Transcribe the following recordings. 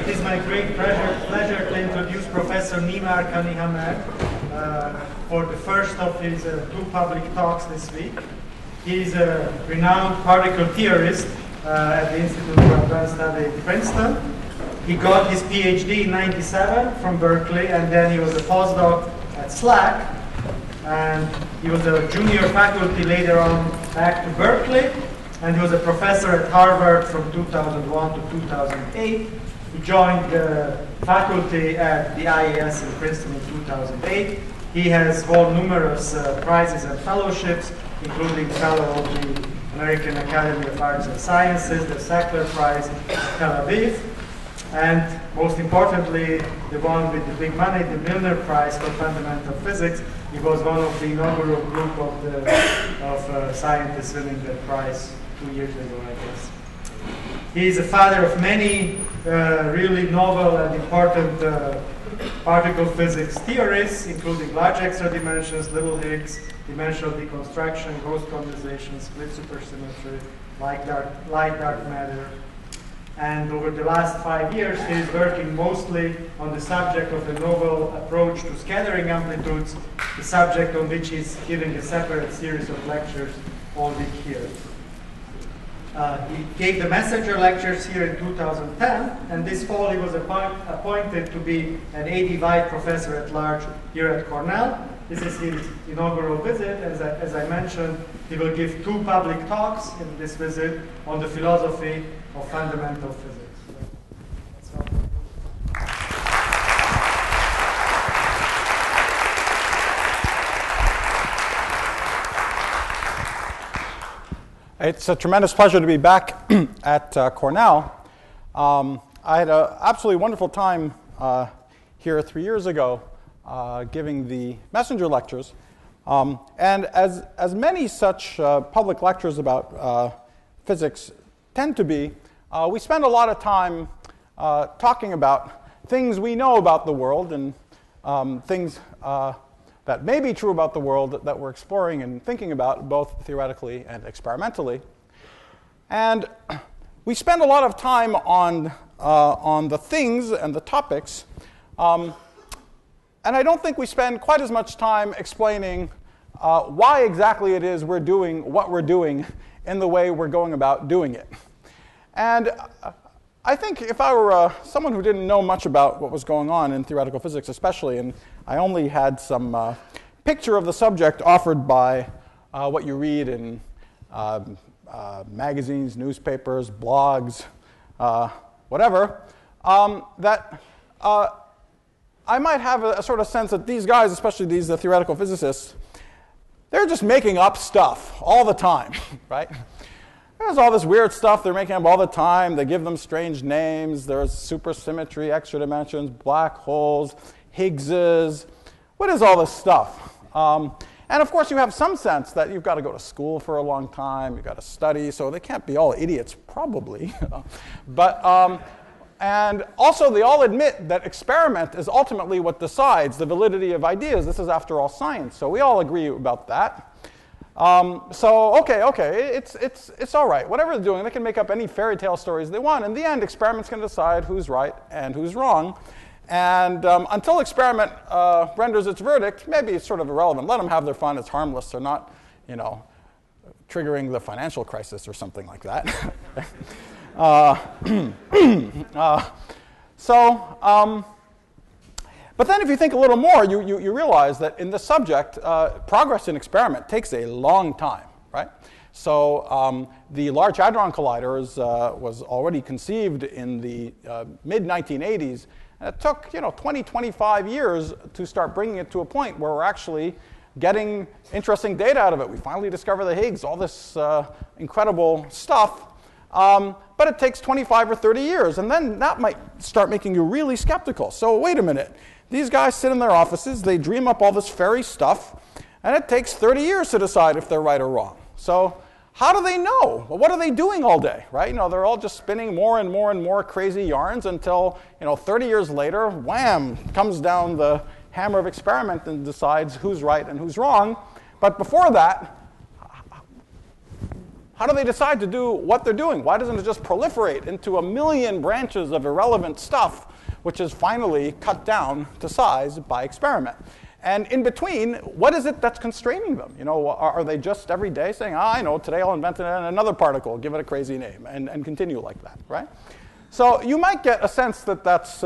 It is my great pleasure to introduce Professor Nima Arkani-Hamed for the first of his two public talks this week. He is a renowned particle theorist at the Institute for Advanced Study in Princeton. He got his PhD in '97 from Berkeley, and then he was a postdoc at SLAC. And he was a junior faculty later on back to Berkeley. And he was a professor at Harvard from 2001 to 2008. He joined the faculty at the IAS in Princeton in 2008. He has won numerous prizes and fellowships, including fellow of the American Academy of Arts and Sciences, the Sackler Prize in Tel Aviv, and most importantly, the one with the big money, the Milner Prize for Fundamental Physics. He was one of the inaugural group of scientists winning that prize 2 years ago, I guess. He is a father of many really novel and important particle physics theories, including large extra dimensions, little Higgs, dimensional deconstruction, ghost condensation, split supersymmetry, light-dark matter. And over the last 5 years, he is working mostly on the subject of a novel approach to scattering amplitudes, the subject on which he's giving a separate series of lectures all week here. He gave the Messenger lectures here in 2010, and this fall he was appointed to be an A.D. White Professor at Large here at Cornell. This is his inaugural visit. As I mentioned, he will give two public talks in this visit on the philosophy of fundamental physics. It's a tremendous pleasure to be back at Cornell. I had an absolutely wonderful time here 3 years ago giving the Messenger lectures. And as many such public lectures about physics tend to be, we spend a lot of time talking about things we know about the world and things that may be true about the world that we're exploring and thinking about both theoretically and experimentally. And we spend a lot of time on the things and the topics, and I don't think we spend quite as much time explaining why exactly it is we're doing what we're doing in the way we're going about doing it. And I think if I were someone who didn't know much about what was going on in theoretical physics especially, and I only had some picture of the subject offered by what you read in magazines, newspapers, blogs, whatever, that I might have a sort of sense that these guys, especially these theoretical physicists, they're just making up stuff all the time, right? There's all this weird stuff they're making up all the time. They give them strange names. There's supersymmetry, extra dimensions, black holes, Higgses. What is all this stuff? And of course, you have some sense that you've got to go to school for a long time. You've got to study, so they can't be all idiots, probably. And also, they all admit that experiment is ultimately what decides the validity of ideas. This is, after all, science. So we all agree about that. So okay, it's all right. Whatever they're doing, they can make up any fairy tale stories they want. In the end, experiments can decide who's right and who's wrong. And until experiment renders its verdict, maybe it's sort of irrelevant. Let them have their fun. It's harmless. They're not, triggering the financial crisis or something like that. But then if you think a little more, you realize that in this subject, progress in experiment takes a long time, right? So the Large Hadron Collider was already conceived in the mid-1980s. And it took 20, 25 years to start bringing it to a point where we're actually getting interesting data out of it. We finally discover the Higgs, all this incredible stuff. But it takes 25 or 30 years, and then that might start making you really skeptical. So wait a minute. These guys sit in their offices, they dream up all this fairy stuff, and it takes 30 years to decide if they're right or wrong. So how do they know? Well, what are they doing all day, right? They're all just spinning more and more and more crazy yarns until, 30 years later, wham, comes down the hammer of experiment and decides who's right and who's wrong. But before that, How do they decide to do what they're doing? Why doesn't it just proliferate into a million branches of irrelevant stuff, which is finally cut down to size by experiment? And in between, what is it that's constraining them? You know, are they just every day saying, I know, today I'll invent another particle, give it a crazy name, and continue like that, right? So you might get a sense that that's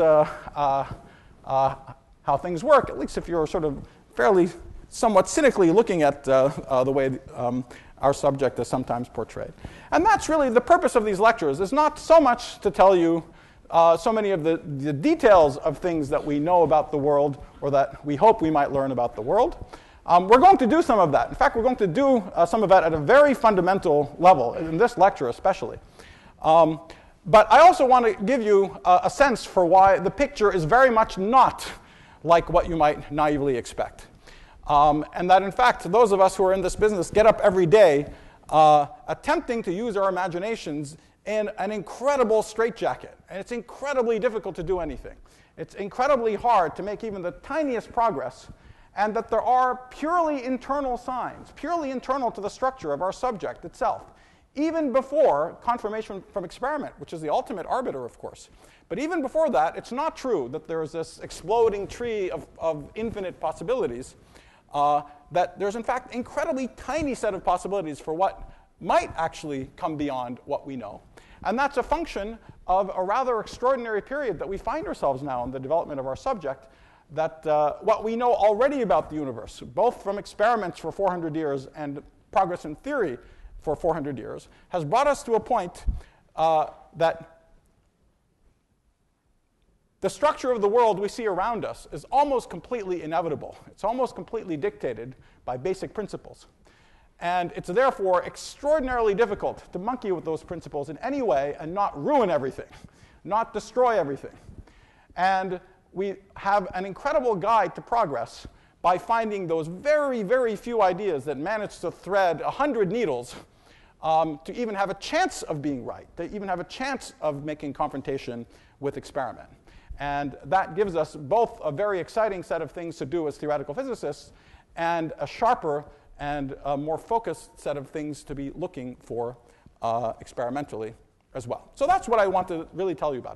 how things work, at least if you're sort of fairly, somewhat cynically looking at the way our subject is sometimes portrayed. And that's really the purpose of these lectures, is not so much to tell you so many of the details of things that we know about the world or that we hope we might learn about the world. We're going to do some of that. In fact, we're going to do some of that at a very fundamental level, in this lecture especially. But I also want to give you a sense for why the picture is very much not like what you might naively expect. And that, in fact, those of us who are in this business get up every day attempting to use our imaginations in an incredible straitjacket. And it's incredibly difficult to do anything. It's incredibly hard to make even the tiniest progress, and that there are purely internal signs, purely internal to the structure of our subject itself, even before confirmation from experiment, which is the ultimate arbiter, of course. But even before that, it's not true that there is this exploding tree of infinite possibilities, that there's, in fact, an incredibly tiny set of possibilities for what might actually come beyond what we know. And that's a function of a rather extraordinary period that we find ourselves now in the development of our subject, that what we know already about the universe, both from experiments for 400 years and progress in theory for 400 years, has brought us to a point that the structure of the world we see around us is almost completely inevitable. It's almost completely dictated by basic principles. And it's therefore extraordinarily difficult to monkey with those principles in any way and not ruin everything, not destroy everything. And we have an incredible guide to progress by finding those very, very few ideas that manage to thread 100 needles to even have a chance of being right, to even have a chance of making confrontation with experiment. And that gives us both a very exciting set of things to do as theoretical physicists and a sharper and a more focused set of things to be looking for experimentally as well. So that's what I want to really tell you about.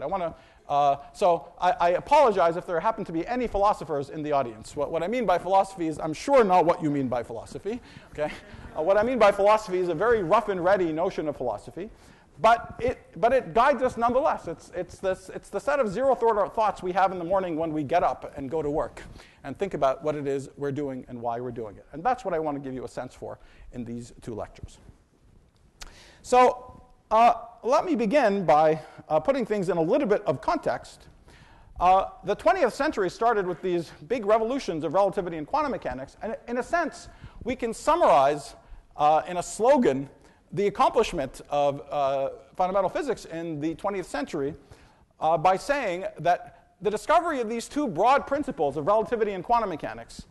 I apologize if there happen to be any philosophers in the audience. What I mean by philosophy is I'm sure not what you mean by philosophy. Okay? What I mean by philosophy is a very rough and ready notion of philosophy. But it guides us nonetheless. It's the set of zero-thought thoughts we have in the morning when we get up and go to work and think about what it is we're doing and why we're doing it. And that's what I want to give you a sense for in these two lectures. So let me begin by putting things in a little bit of context. The 20th century started with these big revolutions of relativity and quantum mechanics. And in a sense, we can summarize in a slogan the accomplishment of fundamental physics in the 20th century by saying that the discovery of these two broad principles of relativity and quantum mechanics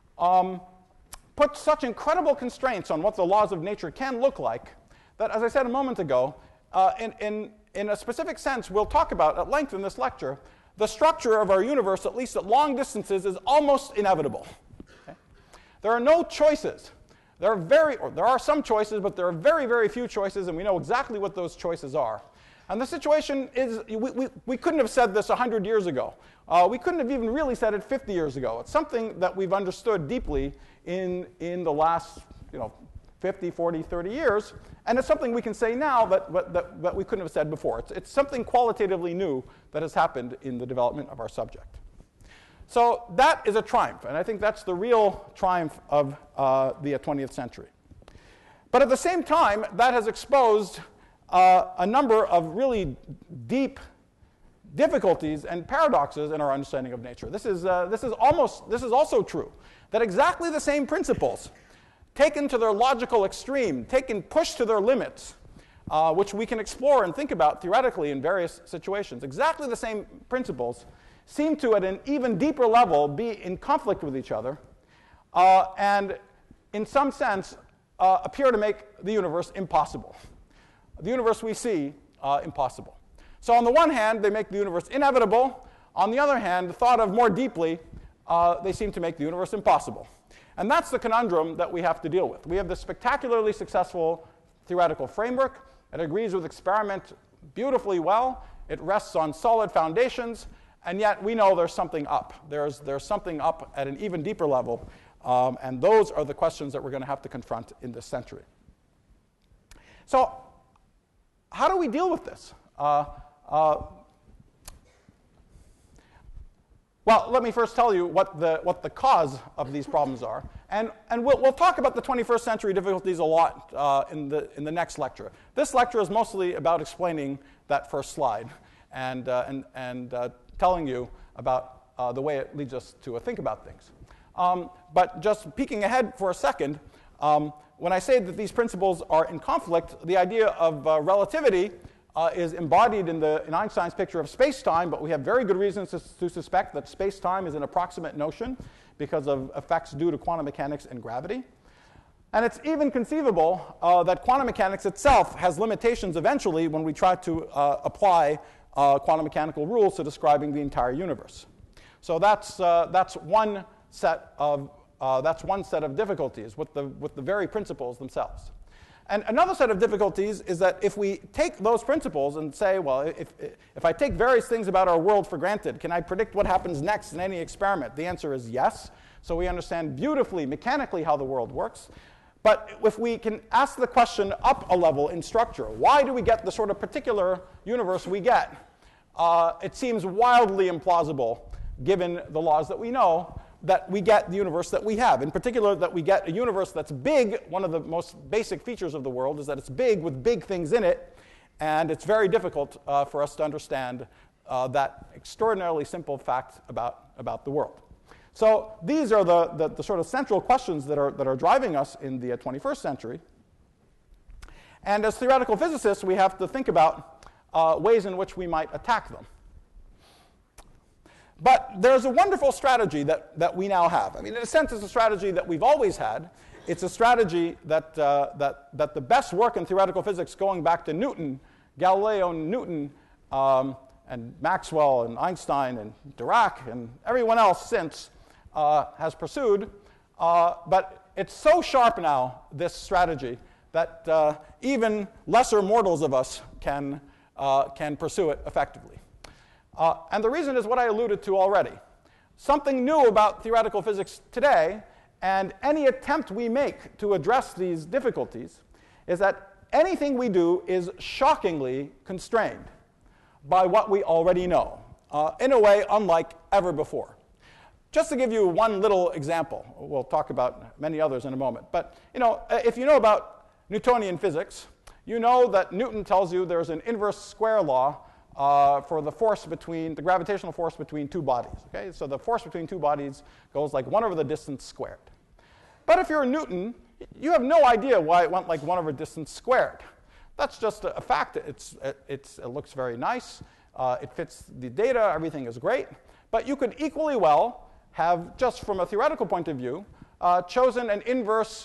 put such incredible constraints on what the laws of nature can look like that, as I said a moment ago, in a specific sense we'll talk about at length in this lecture, the structure of our universe, at least at long distances, is almost inevitable. Okay? There are no choices. There are some choices, but there are very, very few choices, and we know exactly what those choices are. And the situation is, we couldn't have said this 100 years ago. We couldn't have even really said it 50 years ago. It's something that we've understood deeply in the last 50, 40, 30 years, and it's something we can say now that we couldn't have said before. It's something qualitatively new that has happened in the development of our subject. So that is a triumph, and I think that's the real triumph of the 20th century. But at the same time, that has exposed a number of really deep difficulties and paradoxes in our understanding of nature. This is also true, that exactly the same principles, taken to their logical extreme, pushed to their limits, which we can explore and think about theoretically in various situations, exactly the same principles seem to, at an even deeper level, be in conflict with each other, and in some sense appear to make the universe impossible. The universe we see impossible. So on the one hand, they make the universe inevitable. On the other hand, thought of more deeply, they seem to make the universe impossible. And that's the conundrum that we have to deal with. We have this spectacularly successful theoretical framework. It agrees with experiment beautifully well. It rests on solid foundations, and yet we know there's something up. There's something up at an even deeper level, and those are the questions that we're going to have to confront in this century. So how do we deal with this? Well, let me first tell you what the cause of these problems are, and we'll talk about the 21st century difficulties a lot in the next lecture. This lecture is mostly about explaining that first slide and telling you about the way it leads us to think about things. But just peeking ahead for a second, when I say that these principles are in conflict, the idea of relativity is embodied in Einstein's picture of space-time, but we have very good reasons to suspect that space-time is an approximate notion because of effects due to quantum mechanics and gravity. And it's even conceivable that quantum mechanics itself has limitations eventually when we try to apply quantum mechanical rules to describing the entire universe. So that's one set of difficulties with the very principles themselves. And another set of difficulties is that if we take those principles and say, well, if I take various things about our world for granted, can I predict what happens next in any experiment? The answer is yes. So we understand beautifully, mechanically, how the world works. But if we can ask the question up a level in structure, why do we get the sort of particular universe we get? It seems wildly implausible, given the laws that we know, that we get the universe that we have. In particular, that we get a universe that's big. One of the most basic features of the world is that it's big with big things in it, and it's very difficult for us to understand that extraordinarily simple fact about the world. So these are the sort of central questions that are driving us in the 21st century. And as theoretical physicists, we have to think about ways in which we might attack them. But there's a wonderful strategy that we now have. I mean, in a sense, it's a strategy that we've always had. It's a strategy that the best work in theoretical physics going back to Newton, Galileo and Newton, and Maxwell and Einstein and Dirac and everyone else since has pursued. But it's so sharp now, this strategy, that even lesser mortals of us can pursue it effectively. And the reason is what I alluded to already. Something new about theoretical physics today, and any attempt we make to address these difficulties, is that anything we do is shockingly constrained by what we already know, in a way unlike ever before. Just to give you one little example, we'll talk about many others in a moment, but if you know about Newtonian physics, you know that Newton tells you there's an inverse square law for the gravitational force between two bodies. Okay? So the force between two bodies goes like 1 over the distance squared. But if you're Newton, you have no idea why it went like 1 over distance squared. That's just a fact. It looks very nice. It fits the data. Everything is great. But you could equally well have, just from a theoretical point of view, chosen an inverse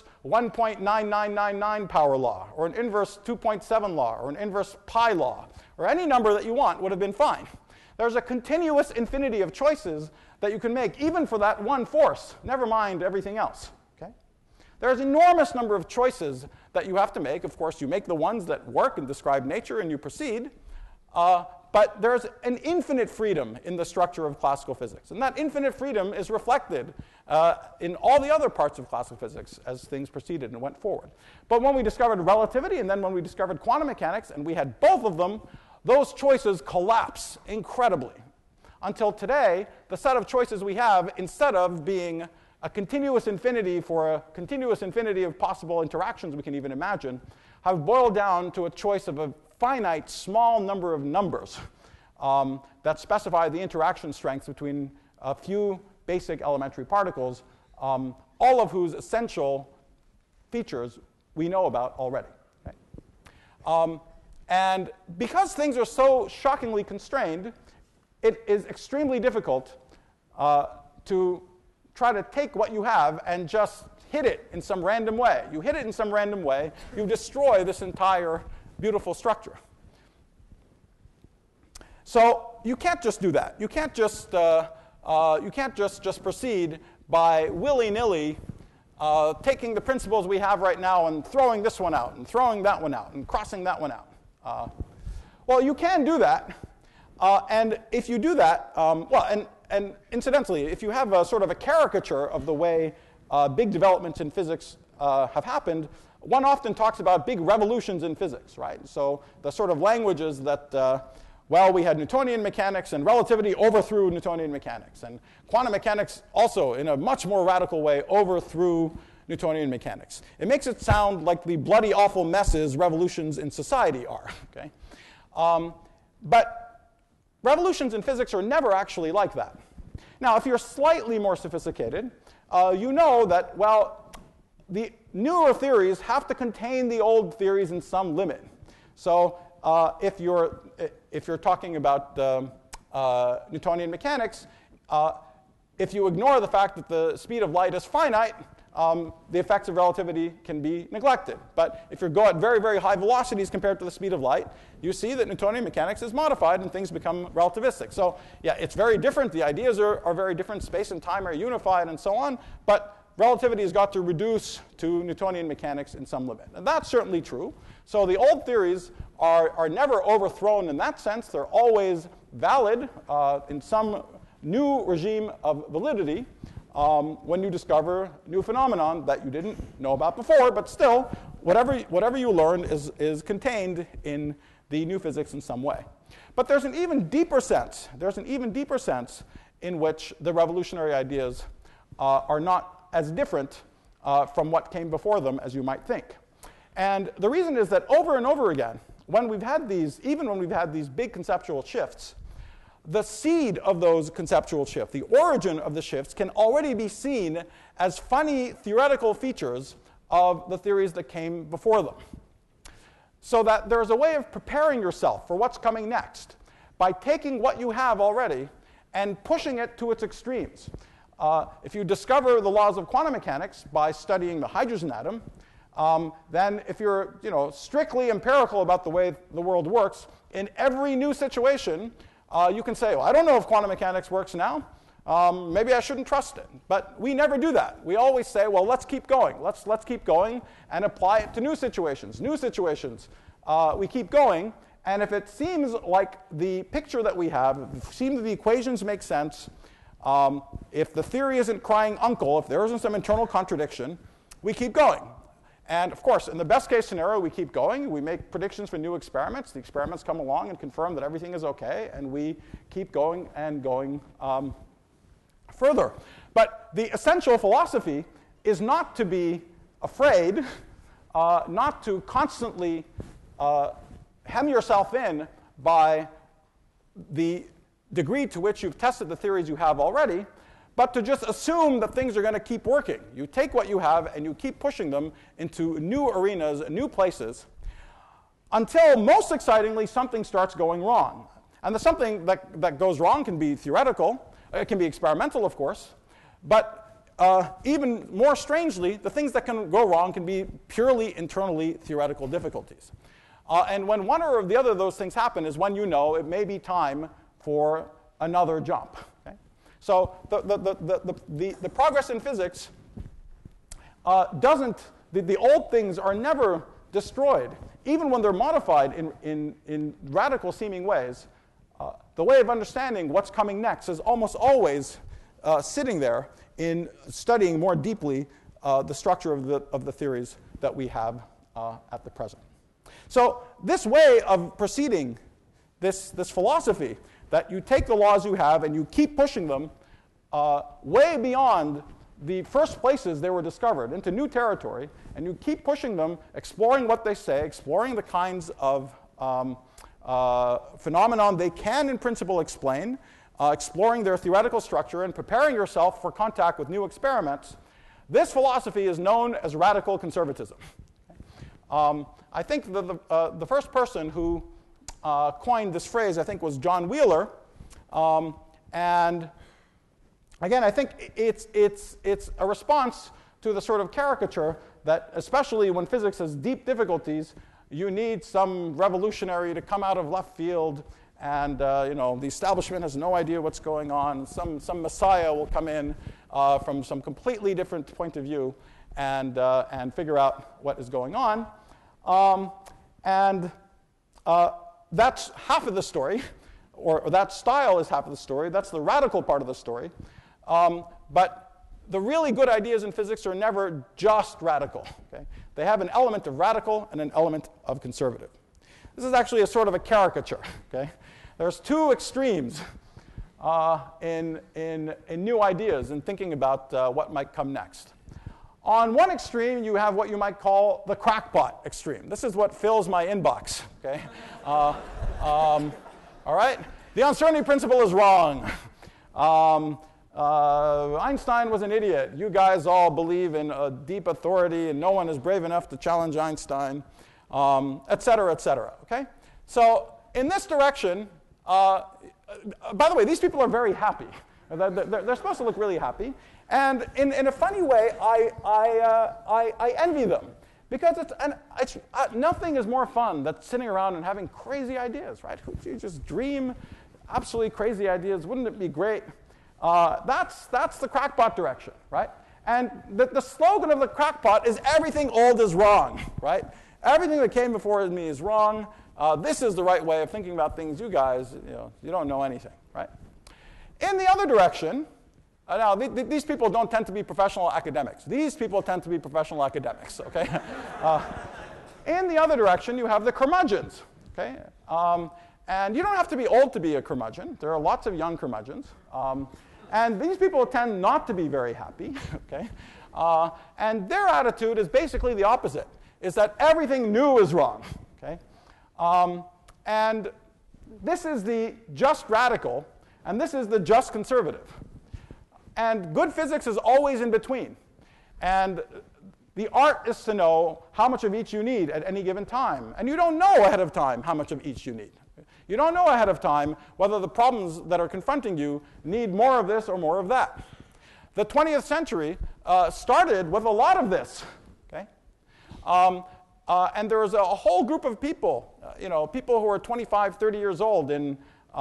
1.9999 power law, or an inverse 2.7 law, or an inverse pi law, or any number that you want would have been fine. There's a continuous infinity of choices that you can make, even for that one force, never mind everything else. Okay? There's an enormous number of choices that you have to make. Of course, you make the ones that work and describe nature, and you proceed. But there's an infinite freedom in the structure of classical physics. And that infinite freedom is reflected in all the other parts of classical physics as things proceeded and went forward. But when we discovered relativity and then when we discovered quantum mechanics, and we had both of them, those choices collapse incredibly. Until today, the set of choices we have, instead of being a continuous infinity for a continuous infinity of possible interactions we can even imagine, have boiled down to a choice of a finite small number of numbers that specify the interaction strengths between a few basic elementary particles, all of whose essential features we know about already. Okay? And because things are so shockingly constrained, it is extremely difficult to try to take what you have and just hit it in some random way. You hit it in some random way, you destroy this entire beautiful structure. So you can't just do that. You can't just proceed by willy-nilly taking the principles we have right now and throwing this one out and throwing that one out and crossing that one out. Well, you can do that. And if you do that, and incidentally, if you have a sort of a caricature of the way big developments in physics have happened, one often talks about big revolutions in physics, right? So the sort of language is that, well, we had Newtonian mechanics and relativity overthrew Newtonian mechanics. And quantum mechanics also, in a much more radical way, overthrew Newtonian mechanics. It makes it sound like the bloody awful messes revolutions in society are, okay? But revolutions in physics are never actually like that. Now, if you're slightly more sophisticated, you know that, well, the newer theories have to contain the old theories in some limit. So if you're talking about Newtonian mechanics, if you ignore the fact that the speed of light is finite, the effects of relativity can be neglected. But if you go at very, very high velocities compared to the speed of light, you see that Newtonian mechanics is modified and things become relativistic. So yeah, it's very different. The ideas are very different. Space and time are unified and so on. But relativity has got to reduce to Newtonian mechanics in some limit. And that's certainly true. So the old theories are never overthrown in that sense. They're always valid in some new regime of validity when you discover new phenomenon that you didn't know about before. But still, whatever you learn is contained in the new physics in some way. But there's an even deeper sense. There's an even deeper sense in which the revolutionary ideas are not as different from what came before them as you might think. And the reason is that over and over again, when we've had these, even when we've had these big conceptual shifts, the seed of those conceptual shifts, the origin of the shifts, can already be seen as funny theoretical features of the theories that came before them. So that there's a way of preparing yourself for what's coming next by taking what you have already and pushing it to its extremes. If you discover the laws of quantum mechanics by studying the hydrogen atom, then if you're strictly empirical about the way the world works, in every new situation, you can say, well, I don't know if quantum mechanics works now. Maybe I shouldn't trust it. But we never do that. We always say, well, let's keep going. Let's keep going and apply it to new situations. New situations, we keep going. And if it seems like the picture that we have, if it seems the equations make sense, if the theory isn't crying uncle, if there isn't some internal contradiction, we keep going. And of course, in the best case scenario, we keep going. We make predictions for new experiments. The experiments come along and confirm that everything is okay, and we keep going and going further. But the essential philosophy is not to be afraid, not to constantly hem yourself in by the degree to which you've tested the theories you have already, but to just assume that things are going to keep working. You take what you have and you keep pushing them into new arenas, new places, until, most excitingly, something starts going wrong. And the something that goes wrong can be theoretical, it can be experimental, of course, but even more strangely, the things that can go wrong can be purely internally theoretical difficulties. And when one or the other of those things happen is when you know it may be time for another jump. Okay? So the progress in physics the old things are never destroyed. Even when they're modified in radical seeming ways, the way of understanding what's coming next is almost always sitting there in studying more deeply the structure of the theories that we have at the present. So this way of proceeding, this philosophy, that you take the laws you have and you keep pushing them way beyond the first places they were discovered, into new territory, and you keep pushing them, exploring what they say, exploring the kinds of phenomenon they can in principle explain, exploring their theoretical structure, and preparing yourself for contact with new experiments. This philosophy is known as radical conservatism. I think the first person who coined this phrase, I think, was John Wheeler. And again, I think it's a response to the sort of caricature that, especially when physics has deep difficulties, you need some revolutionary to come out of left field, and the establishment has no idea what's going on. Some messiah will come in from some completely different point of view, and figure out what is going on. That's half of the story, or that style is half of the story. That's the radical part of the story. But the really good ideas in physics are never just radical. Okay? They have an element of radical and an element of conservative. This is actually a sort of a caricature. Okay? There's two extremes in new ideas and thinking about what might come next. On one extreme, you have what you might call the crackpot extreme. This is what fills my inbox. Okay? All right? The uncertainty principle is wrong. Einstein was an idiot. You guys all believe in a deep authority, and no one is brave enough to challenge Einstein, et cetera, et cetera. Okay? So in this direction, by the way, these people are very happy. They're supposed to look really happy. And in a funny way, I envy them. Because nothing is more fun than sitting around and having crazy ideas, right? You just dream absolutely crazy ideas. Wouldn't it be great? That's the crackpot direction, right? And the slogan of the crackpot is everything old is wrong, right? Everything that came before me is wrong. This is the right way of thinking about things. You guys, you don't know anything, right? In the other direction, now these people don't tend to be professional academics. These people tend to be professional academics, okay? In the other direction, you have the curmudgeons, okay? And you don't have to be old to be a curmudgeon. There are lots of young curmudgeons. And these people tend not to be very happy, okay? And their attitude is basically the opposite, is that everything new is wrong, okay? And this is the just radical, and this is the just conservative. And good physics is always in between. And the art is to know how much of each you need at any given time. And you don't know ahead of time how much of each you need. You don't know ahead of time whether the problems that are confronting you need more of this or more of that. The 20th century started with a lot of this. Okay? And there was a whole group of people, people who were 25, 30 years old in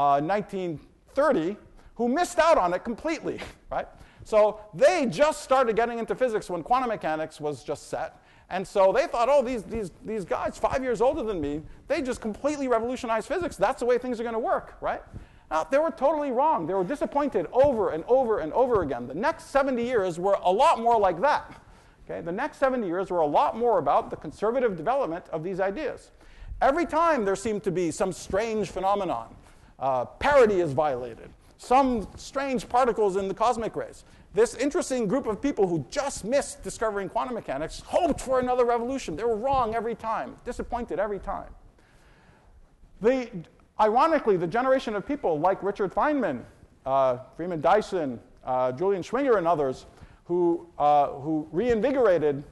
1930 who missed out on it completely, right? So they just started getting into physics when quantum mechanics was just set. And so they thought, oh, these guys 5 years older than me, they just completely revolutionized physics. That's the way things are going to work, right? Now, they were totally wrong. They were disappointed over and over and over again. The next 70 years were a lot more like that. Okay? The next 70 years were a lot more about the conservative development of these ideas. Every time there seemed to be some strange phenomenon, parity is violated, some strange particles in the cosmic rays. This interesting group of people who just missed discovering quantum mechanics hoped for another revolution. They were wrong every time, disappointed every time. Ironically, the generation of people like Richard Feynman, Freeman Dyson, Julian Schwinger, and others who reinvigorated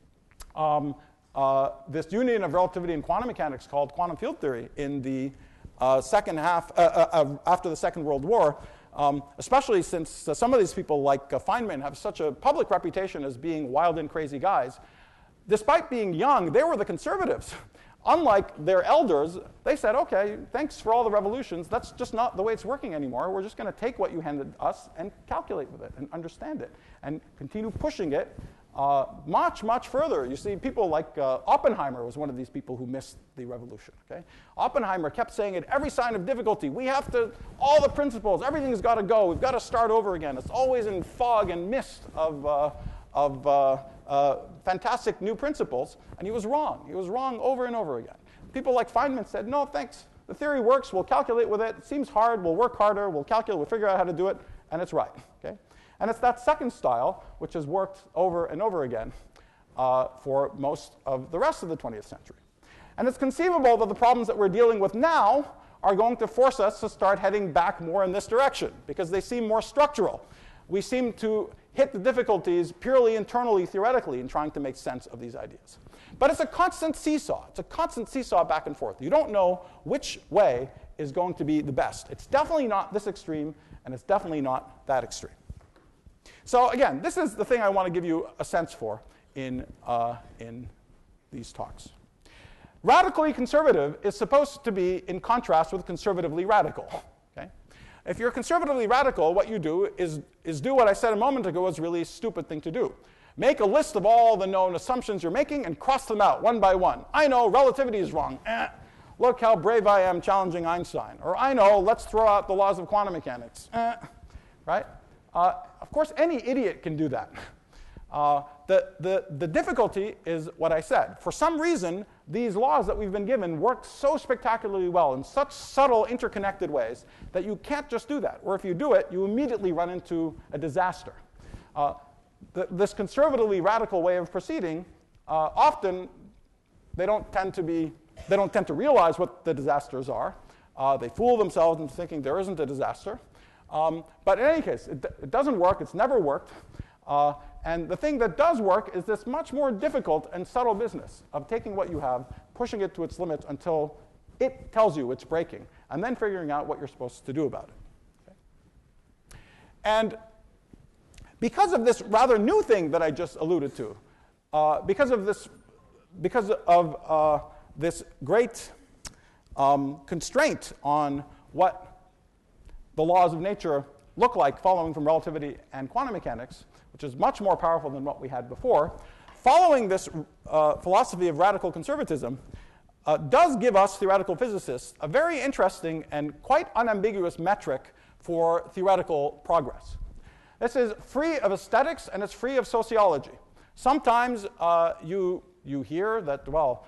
this union of relativity and quantum mechanics called quantum field theory in the second half, after the Second World War, especially since some of these people like Feynman have such a public reputation as being wild and crazy guys. Despite being young, they were the conservatives. Unlike their elders, they said, okay, thanks for all the revolutions. That's just not the way it's working anymore. We're just going to take what you handed us and calculate with it and understand it and continue pushing it much, much further. You see, people like Oppenheimer was one of these people who missed the revolution. Okay? Oppenheimer kept saying at every sign of difficulty, we have to, all the principles, everything's got to go. We've got to start over again. It's always in fog and mist of fantastic new principles, and he was wrong. He was wrong over and over again. People like Feynman said, no, thanks. The theory works. We'll calculate with it. It seems hard. We'll work harder. We'll calculate. We'll figure out how to do it, and it's right. Okay? And it's that second style which has worked over and over again for most of the rest of the 20th century. And it's conceivable that the problems that we're dealing with now are going to force us to start heading back more in this direction because they seem more structural. We seem to hit the difficulties purely internally, theoretically, in trying to make sense of these ideas. But it's a constant seesaw. It's a constant seesaw back and forth. You don't know which way is going to be the best. It's definitely not this extreme, and it's definitely not that extreme. So again, this is the thing I want to give you a sense for in these talks. Radically conservative is supposed to be in contrast with conservatively radical. Okay? If you're conservatively radical, what you do is do what I said a moment ago was really a stupid thing to do. Make a list of all the known assumptions you're making and cross them out one by one. I know relativity is wrong. Look how brave I am challenging Einstein. Or I know, let's throw out the laws of quantum mechanics. Right? Of course, any idiot can do that. The difficulty is what I said. For some reason, these laws that we've been given work so spectacularly well in such subtle, interconnected ways that you can't just do that. Or if you do it, you immediately run into a disaster. This conservatively radical way of proceeding, often they don't tend to realize what the disasters are. They fool themselves into thinking there isn't a disaster. But in any case, it doesn't work. It's never worked. And the thing that does work is this much more difficult and subtle business of taking what you have, pushing it to its limits until it tells you it's breaking, and then figuring out what you're supposed to do about it. Okay? And because of this rather new thing that I just alluded to, because of this great constraint on what the laws of nature look like following from relativity and quantum mechanics, which is much more powerful than what we had before, following this philosophy of radical conservatism does give us theoretical physicists a very interesting and quite unambiguous metric for theoretical progress. This is free of aesthetics and it's free of sociology. Sometimes you hear that, well,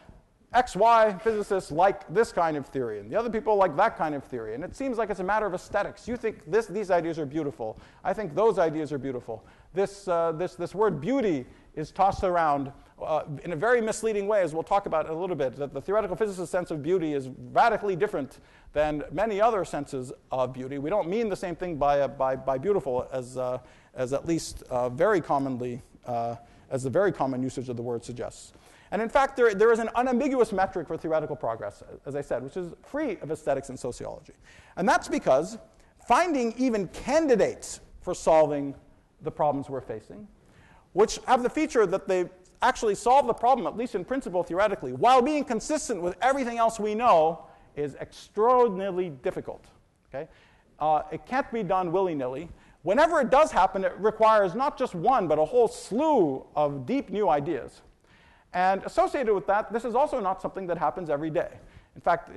XY physicists like this kind of theory, and the other people like that kind of theory. And it seems like it's a matter of aesthetics. You think these ideas are beautiful. I think those ideas are beautiful. This word beauty is tossed around in a very misleading way, as we'll talk about in a little bit, that the theoretical physicist's sense of beauty is radically different than many other senses of beauty. We don't mean the same thing by beautiful as at least very commonly, as the very common usage of the word suggests. And in fact, there is an unambiguous metric for theoretical progress, as I said, which is free of aesthetics and sociology. And that's because finding even candidates for solving the problems we're facing, which have the feature that they actually solve the problem, at least in principle theoretically, while being consistent with everything else we know, is extraordinarily difficult. Okay? It can't be done willy-nilly. Whenever it does happen, it requires not just one, but a whole slew of deep new ideas. And associated with that, this is also not something that happens every day. In fact,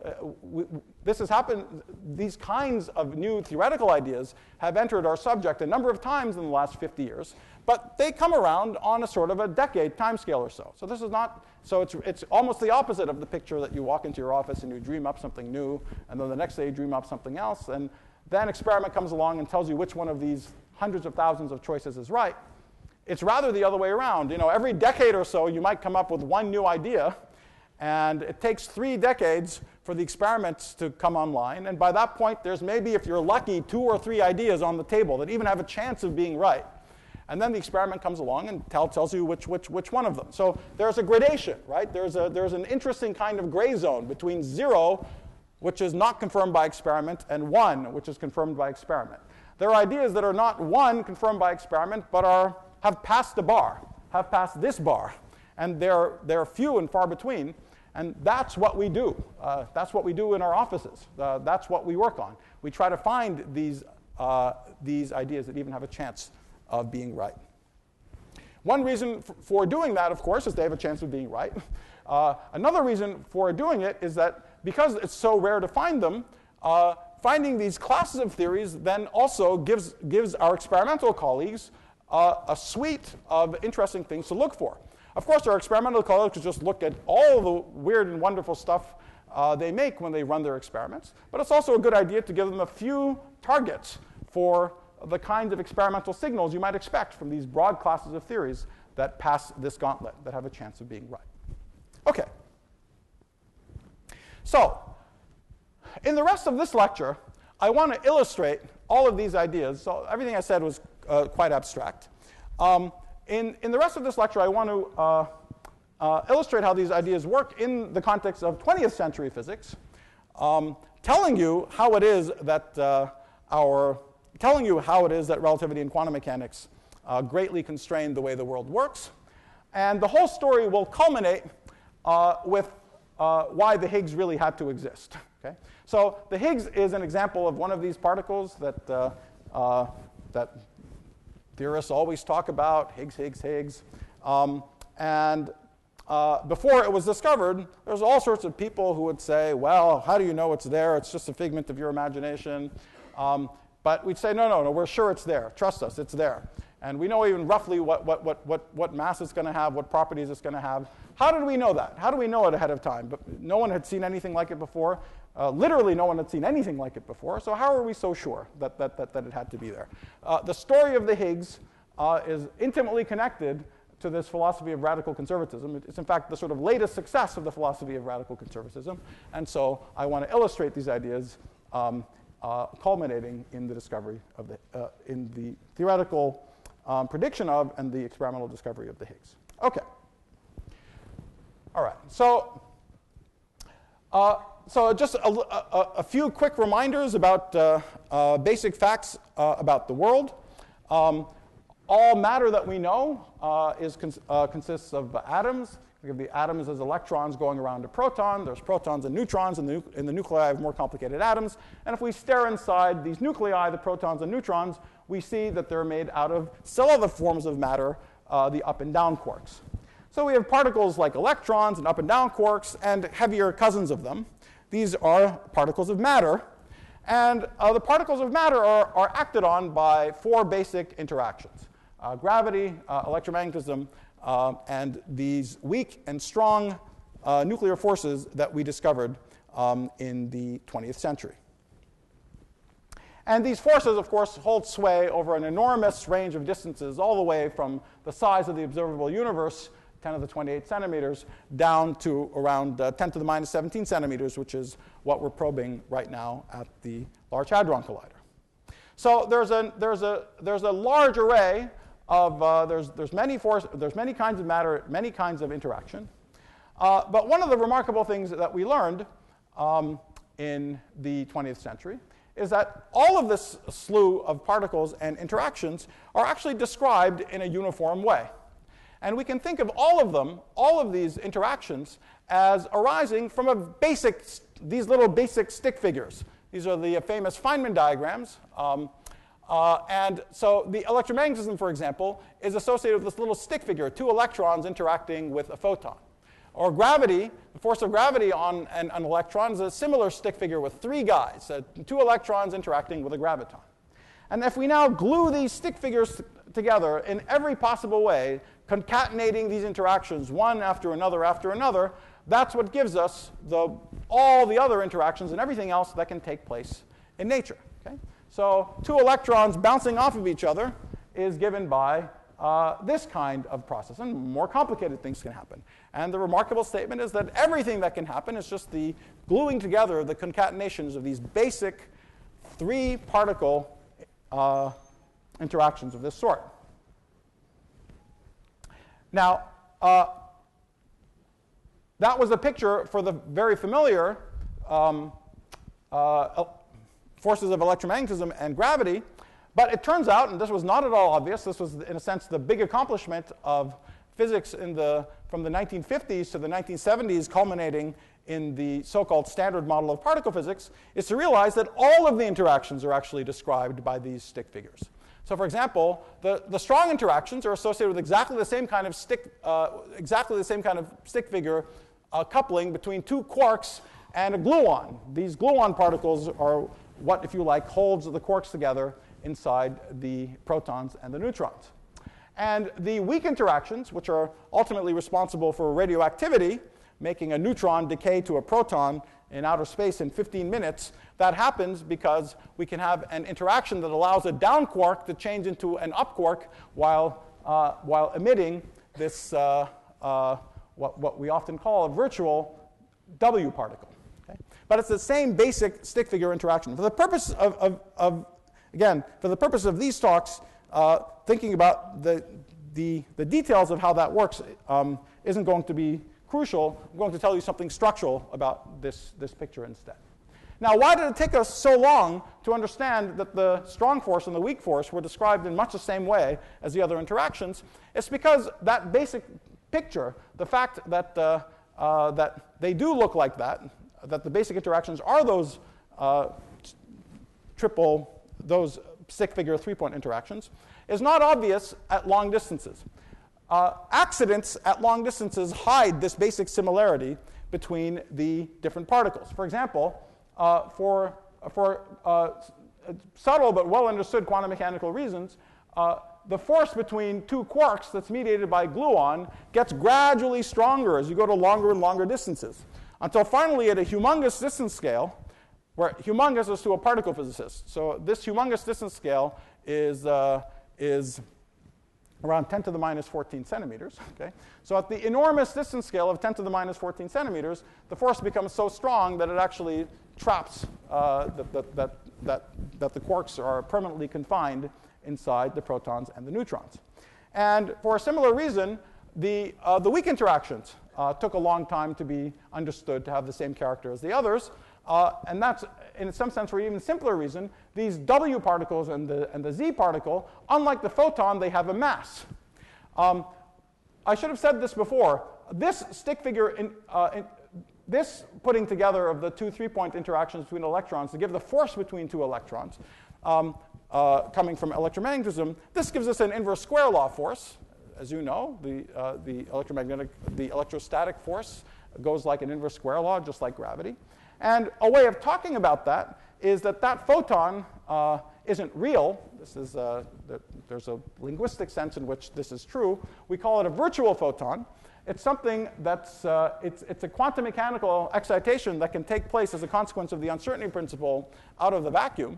this has happened. These kinds of new theoretical ideas have entered our subject a number of times in the last 50 years, but they come around on a sort of a decade timescale or so. So this is not. So it's almost the opposite of the picture that you walk into your office and you dream up something new, and then the next day you dream up something else, and then experiment comes along and tells you which one of these hundreds of thousands of choices is right. It's rather the other way around. Every decade or so, you might come up with one new idea, and it takes 3 decades for the experiments to come online. And by that point, there's maybe, if you're lucky, 2 or 3 ideas on the table that even have a chance of being right. And then the experiment comes along and tells you which one of them. So there's a gradation, right? There's an interesting kind of gray zone between 0, which is not confirmed by experiment, and 1, which is confirmed by experiment. There are ideas that are not 1 confirmed by experiment, but have passed the bar, have passed this bar, and they're few and far between, and that's what we do. That's what we do in our offices. That's what we work on. We try to find these ideas that even have a chance of being right. One reason for doing that, of course, is they have a chance of being right. Another reason for doing it is that because it's so rare to find them, finding these classes of theories then also gives our experimental colleagues a suite of interesting things to look for. Of course, our experimental colleagues could just look at all the weird and wonderful stuff they make when they run their experiments, but it's also a good idea to give them a few targets for the kinds of experimental signals you might expect from these broad classes of theories that pass this gauntlet, that have a chance of being right. Okay. So, in the rest of this lecture, I want to illustrate all of these ideas. So everything I said was quite abstract. In the rest of this lecture, I want to illustrate how these ideas work in the context of 20th century physics, telling you how it is that relativity and quantum mechanics greatly constrain the way the world works, and the whole story will culminate with why the Higgs really had to exist. Okay? So the Higgs is an example of one of these particles that theorists always talk about Higgs, Higgs, Higgs. And before it was discovered, there's all sorts of people who would say, well, how do you know it's there? It's just a figment of your imagination. But we'd say, no, we're sure it's there. Trust us, it's there. And we know even roughly what mass it's going to have, what properties it's going to have. How did we know that? How do we know it ahead of time? But no one had seen anything like it before. Literally, no one had seen anything like it before. So how are we so sure that it had to be there? The story of the Higgs is intimately connected to this philosophy of radical conservatism. It's in fact the sort of latest success of the philosophy of radical conservatism. And so I want to illustrate these ideas culminating in the discovery of in the theoretical prediction of and the experimental discovery of the Higgs. Okay. All right. So just a few quick reminders about basic facts about the world. All matter that we know consists of atoms. There can be atoms as electrons going around a proton. There's protons and neutrons in the nuclei of more complicated atoms. And if we stare inside these nuclei, the protons and neutrons, we see that they're made out of still other forms of matter, the up and down quarks. So we have particles like electrons and up and down quarks and heavier cousins of them. These are particles of matter. And the particles of matter are acted on by four basic interactions. Gravity, electromagnetism, and these weak and strong nuclear forces that we discovered in the 20th century. And these forces, of course, hold sway over an enormous range of distances, all the way from the size of the observable universe, 10 to the 28 centimeters, down to around 10 to the minus 17 centimeters, which is what we're probing right now at the Large Hadron Collider. So there's a large array of there's many kinds of matter, many kinds of interaction. But one of the remarkable things that we learned in the 20th century is that all of this slew of particles and interactions are actually described in a uniform way. And we can think of all of these interactions, as arising from these little basic stick figures. These are the famous Feynman diagrams. And so the electromagnetism, for example, is associated with this little stick figure, two electrons interacting with a photon. Or gravity, the force of gravity on an electron is a similar stick figure with three guys, two electrons interacting with a graviton. And if we now glue these stick figures together in every possible way, concatenating these interactions one after another, that's what gives us all the other interactions and everything else that can take place in nature. Okay? So two electrons bouncing off of each other is given by this kind of process. And more complicated things can happen. And the remarkable statement is that everything that can happen is just the gluing together, the concatenations of these basic three-particle interactions of this sort. Now, that was a picture for the very familiar forces of electromagnetism and gravity. But it turns out, and this was not at all obvious, this was in a sense the big accomplishment of physics from the 1950s to the 1970s, culminating in the so-called standard model of particle physics, is to realize that all of the interactions are actually described by these stick figures. So, for example, the strong interactions are associated with exactly the same kind of stick figure coupling between two quarks and a gluon. These gluon particles are what, if you like, holds the quarks together inside the protons and the neutrons. And the weak interactions, which are ultimately responsible for radioactivity, making a neutron decay to a proton in outer space in 15 minutes, that happens because we can have an interaction that allows a down quark to change into an up quark while emitting this, what we often call a virtual W particle. Okay? But it's the same basic stick figure interaction. For the purpose for the purpose of these talks, thinking about the details of how that works isn't going to be crucial. I'm going to tell you something structural about this picture instead. Now, why did it take us so long to understand that the strong force and the weak force were described in much the same way as the other interactions? It's because that basic picture, the fact that, that they do look like that the basic interactions are those those stick figure 3-point interactions, is not obvious at long distances. Accidents at long distances hide this basic similarity between the different particles. For example, for subtle but well understood quantum mechanical reasons, the force between two quarks that's mediated by gluon gets gradually stronger as you go to longer and longer distances, until finally at a humongous distance scale, where humongous is to a particle physicist. So this humongous distance scale is around 10 to the minus 14 centimeters. Okay? So at the enormous distance scale of 10 to the minus 14 centimeters, the force becomes so strong that it actually traps that the quarks are permanently confined inside the protons and the neutrons. And for a similar reason, the weak interactions took a long time to be understood to have the same character as the others. And that's, in some sense, for an even simpler reason, these W particles and the Z particle, unlike the photon, they have a mass. I should have said this before. This stick figure, this putting together of the two 3-point interactions between electrons to give the force between two electrons, coming from electromagnetism, this gives us an inverse square law force. As you know, the electrostatic force goes like an inverse square law, just like gravity. And a way of talking about that is that that photon isn't real. This is there's a linguistic sense in which this is true. We call it a virtual photon. It's something that's it's a quantum mechanical excitation that can take place as a consequence of the uncertainty principle out of the vacuum.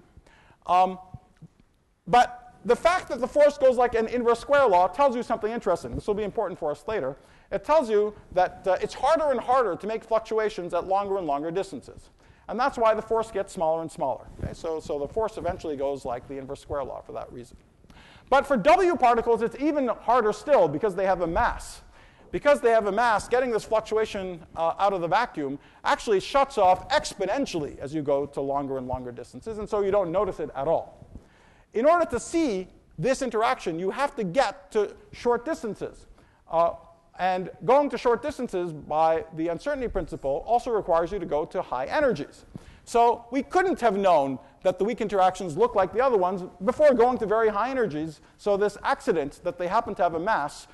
But the fact that the force goes like an inverse square law tells you something interesting. This will be important for us later. It tells you that it's harder and harder to make fluctuations at longer and longer distances. And that's why the force gets smaller and smaller. Okay? So the force eventually goes like the inverse square law for that reason. But for W particles, it's even harder still because they have a mass. Because they have a mass, getting this fluctuation out of the vacuum actually shuts off exponentially as you go to longer and longer distances, and so you don't notice it at all. In order to see this interaction, you have to get to short distances. And going to short distances by the uncertainty principle also requires you to go to high energies. So we couldn't have known that the weak interactions look like the other ones before going to very high energies. So this accident that they happen to have a mass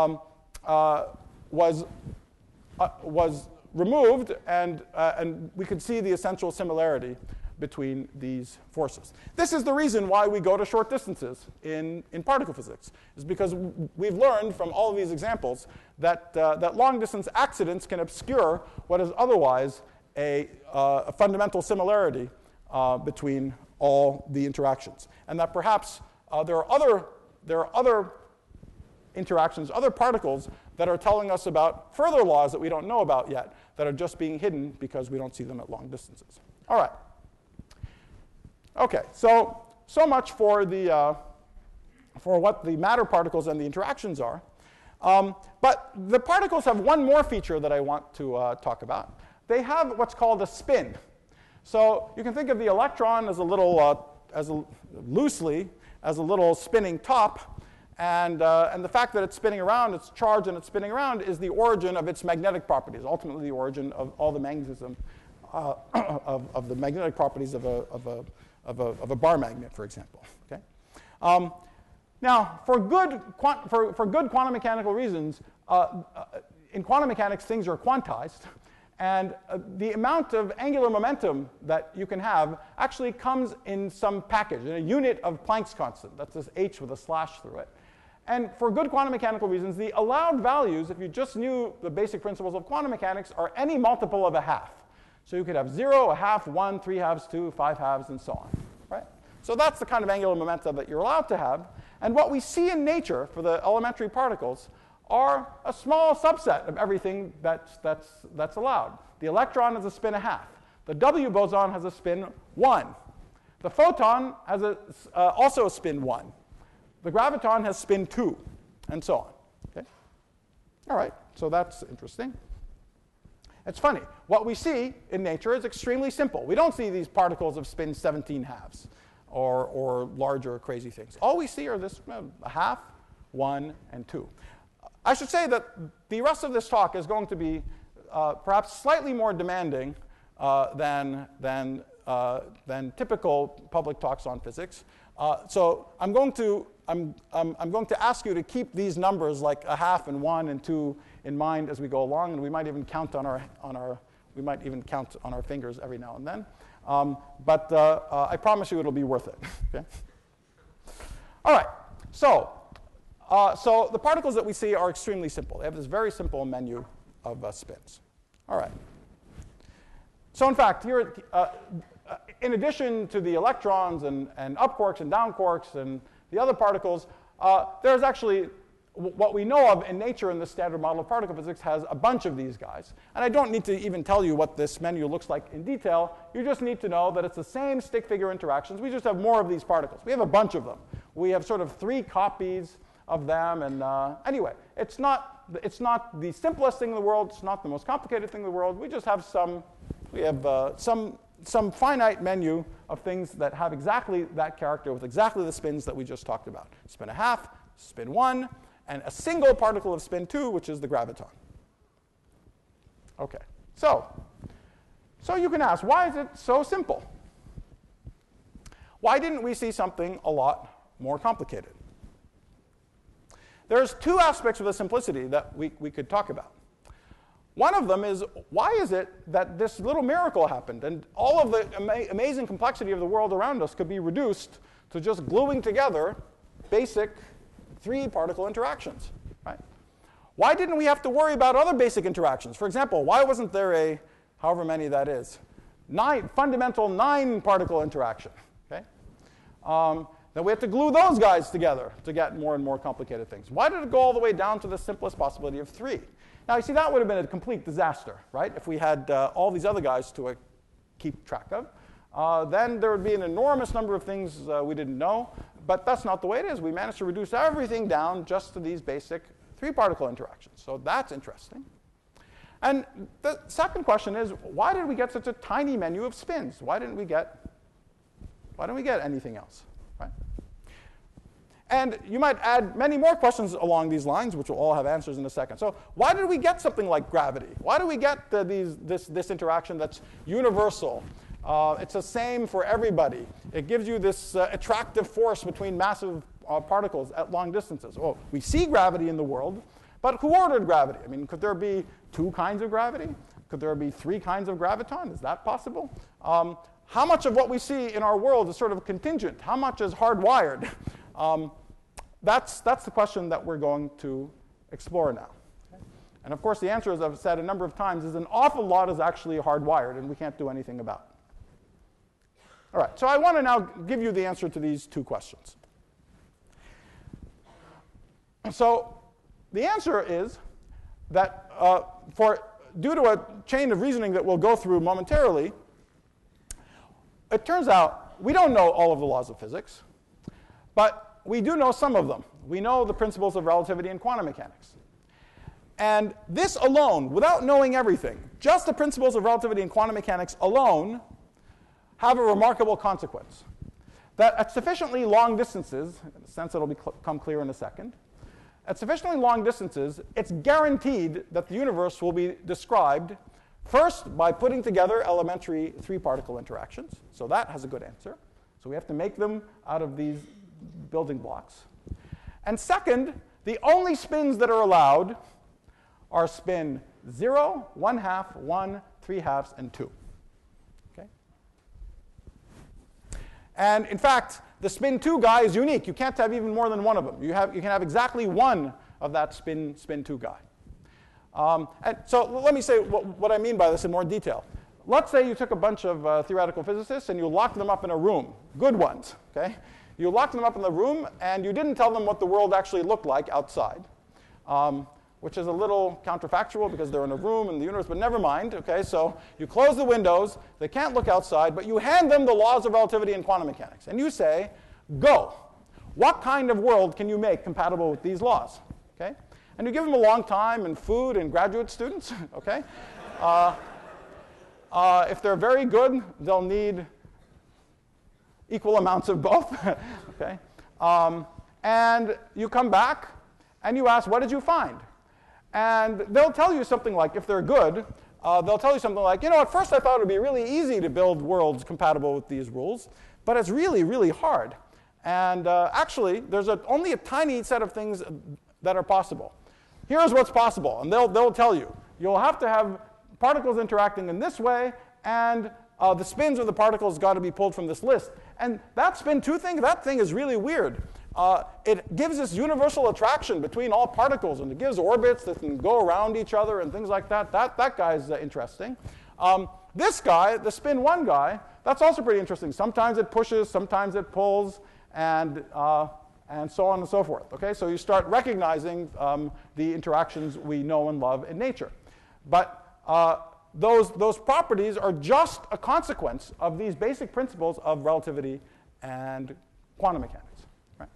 was removed, and we could see the essential similarity between these forces. This is the reason why we go to short distances in particle physics, is because we've learned from all of these examples that, that long-distance accidents can obscure what is otherwise a fundamental similarity between all the interactions, and that perhaps there are other interactions, other particles that are telling us about further laws that we don't know about yet, that are just being hidden because we don't see them at long distances. All right. Okay, so much for what the matter particles and the interactions are. But the particles have one more feature that I want to talk about. They have what's called a spin. So you can think of the electron as a little, loosely, as a little spinning top. And the fact that it's spinning around, it's charged and it's spinning around, is the origin of its magnetic properties, ultimately the origin of all the magnetism of the magnetic properties of a bar magnet, for example. Okay? Now, for good quantum mechanical reasons, in quantum mechanics, things are quantized. And the amount of angular momentum that you can have actually comes in some package, in a unit of Planck's constant. That's this h with a slash through it. And for good quantum mechanical reasons, the allowed values, if you just knew the basic principles of quantum mechanics, are any multiple of a half. So you could have 0, a half, 1, 3 halves, 2, 5 halves, and so on. Right? So that's the kind of angular momentum that you're allowed to have. And what we see in nature for the elementary particles are a small subset of everything that's allowed. The electron has a spin a half. The W boson has a spin 1. The photon has also a spin 1. The graviton has spin 2, and so on. Okay? All right, so that's interesting. It's funny. What we see in nature is extremely simple. We don't see these particles of spin 17 halves or larger crazy things. All we see are this a half, 1, and 2. I should say that the rest of this talk is going to be perhaps slightly more demanding than than typical public talks on physics. So I'm going to ask you to keep these numbers like a half and 1 and 2 in mind as we go along, and we might even count on our fingers every now and then. But I promise you it'll be worth it. Okay? All right. So the particles that we see are extremely simple. They have this very simple menu of spins. All right. So in fact, here, in addition to the electrons and up quarks and down quarks and the other particles, there's actually what we know of in nature in the standard model of particle physics has a bunch of these guys. And I don't need to even tell you what this menu looks like in detail. You just need to know that it's the same stick figure interactions. We just have more of these particles. We have a bunch of them. We have sort of 3 copies of them. And anyway, it's not the simplest thing in the world. It's not the most complicated thing in the world. We just have some finite menu of things that have exactly that character with exactly the spins that we just talked about. Spin 1/2, spin 1, and a single particle of spin 2, which is the graviton. Okay, so you can ask, why is it so simple? Why didn't we see something a lot more complicated? There's 2 aspects of the simplicity that we could talk about. One of them is, why is it that this little miracle happened and all of the amazing complexity of the world around us could be reduced to just gluing together basic 3-particle interactions, right? Why didn't we have to worry about other basic interactions? For example, why wasn't there however many that is, fundamental 9-particle interaction, okay? Then we have to glue those guys together to get more and more complicated things. Why did it go all the way down to the simplest possibility of 3? Now, you see, that would have been a complete disaster, right? If we had all these other guys to keep track of. Then there would be an enormous number of things we didn't know. But that's not the way it is. We managed to reduce everything down just to these basic 3-particle interactions. So that's interesting. And the second question is, why did we get such a tiny menu of spins? Why didn't we get anything else, right? And you might add many more questions along these lines, which will all have answers in a second. So why did we get something like gravity? Why do we get this interaction that's universal? It's the same for everybody. It gives you this attractive force between massive particles at long distances. Well, we see gravity in the world, but who ordered gravity? I mean, could there be 2 kinds of gravity? Could there be 3 kinds of graviton? Is that possible? How much of what we see in our world is sort of contingent? How much is hardwired? That's the question that we're going to explore now. And of course, the answer, as I've said a number of times, is an awful lot is actually hardwired, and we can't do anything about it. All right, so I want to now give you the answer to these 2 questions. So the answer is that due to a chain of reasoning that we'll go through momentarily, it turns out we don't know all of the laws of physics, but we do know some of them. We know the principles of relativity and quantum mechanics. And this alone, without knowing everything, just the principles of relativity and quantum mechanics alone have a remarkable consequence. That at sufficiently long distances, in a sense it'll become clear in a second, at sufficiently long distances, it's guaranteed that the universe will be described first by putting together elementary 3-particle interactions. So that has a good answer. So we have to make them out of these building blocks. And second, the only spins that are allowed are spin 0, 1/2, 1, 3/2, and 2. Okay? And in fact, the spin 2 guy is unique. You can't have even more than one of them. You can have exactly one of that spin 2 guy. And so let me say what I mean by this in more detail. Let's say you took a bunch of theoretical physicists and you locked them up in a room, good ones, okay? You locked them up in the room and you didn't tell them what the world actually looked like outside, which is a little counterfactual because they're in a room in the universe, but never mind, okay? So you close the windows, they can't look outside, but you hand them the laws of relativity and quantum mechanics. And you say, go. What kind of world can you make compatible with these laws, okay? And you give them a long time and food and graduate students, okay? If they're very good, they'll need equal amounts of both, okay? And you come back and you ask, what did you find? And they'll tell you something like, if they're good, they'll tell you something like, at first I thought it would be really easy to build worlds compatible with these rules, but it's really, really hard. And actually, there's only a tiny set of things that are possible. Here's what's possible, and they'll tell you. You'll have to have particles interacting in this way, and the spins of the particles got to be pulled from this list. And that spin 2 thing, that thing is really weird. It gives this universal attraction between all particles, and it gives orbits that can go around each other and things like that. That guy's interesting. This guy, the spin 1 guy, that's also pretty interesting. Sometimes it pushes, sometimes it pulls, and so on and so forth. Okay, so you start recognizing the interactions we know and love in nature. But those properties are just a consequence of these basic principles of relativity and quantum mechanics. Right?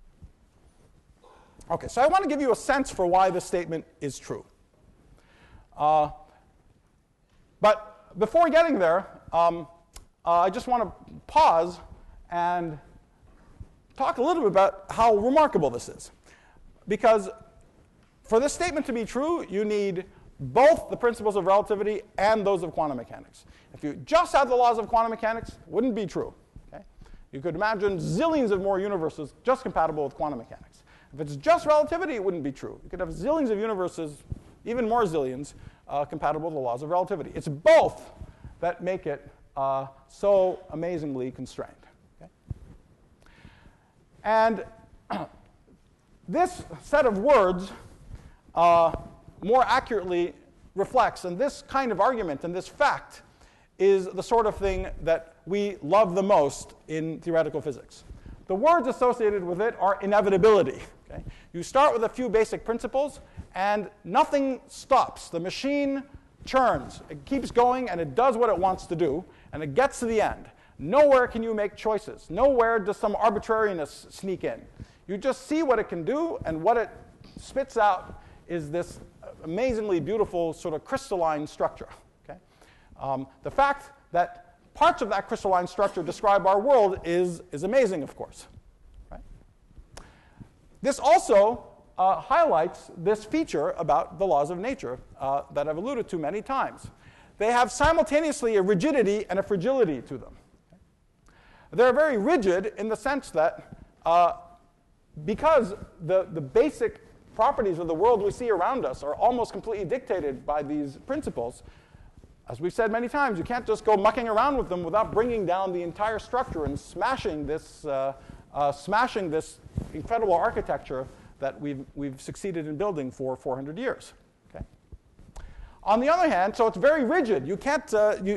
Okay, so I want to give you a sense for why this statement is true. But before getting there, I just want to pause and talk a little bit about how remarkable this is. Because for this statement to be true, you need both the principles of relativity and those of quantum mechanics. If you just had the laws of quantum mechanics, it wouldn't be true. Okay? You could imagine zillions of more universes just compatible with quantum mechanics. If it's just relativity, it wouldn't be true. You could have zillions of universes, even more zillions, compatible with the laws of relativity. It's both that make it so amazingly constrained. Okay? And this set of words more accurately reflects, and this kind of argument and this fact is the sort of thing that we love the most in theoretical physics. The words associated with it are inevitability. Okay? You start with a few basic principles, and nothing stops. The machine churns. It keeps going, and it does what it wants to do, and it gets to the end. Nowhere can you make choices. Nowhere does some arbitrariness sneak in. You just see what it can do, and what it spits out is this amazingly beautiful sort of crystalline structure. Okay? The fact that parts of that crystalline structure describe our world is amazing, of course. Right? This also highlights this feature about the laws of nature that I've alluded to many times. They have simultaneously a rigidity and a fragility to them. Okay? They're very rigid in the sense that because the basic properties of the world we see around us are almost completely dictated by these principles. As we've said many times, you can't just go mucking around with them without bringing down the entire structure and smashing this incredible architecture that we've succeeded in building for 400 years. Okay? On the other hand, so it's very rigid. You can't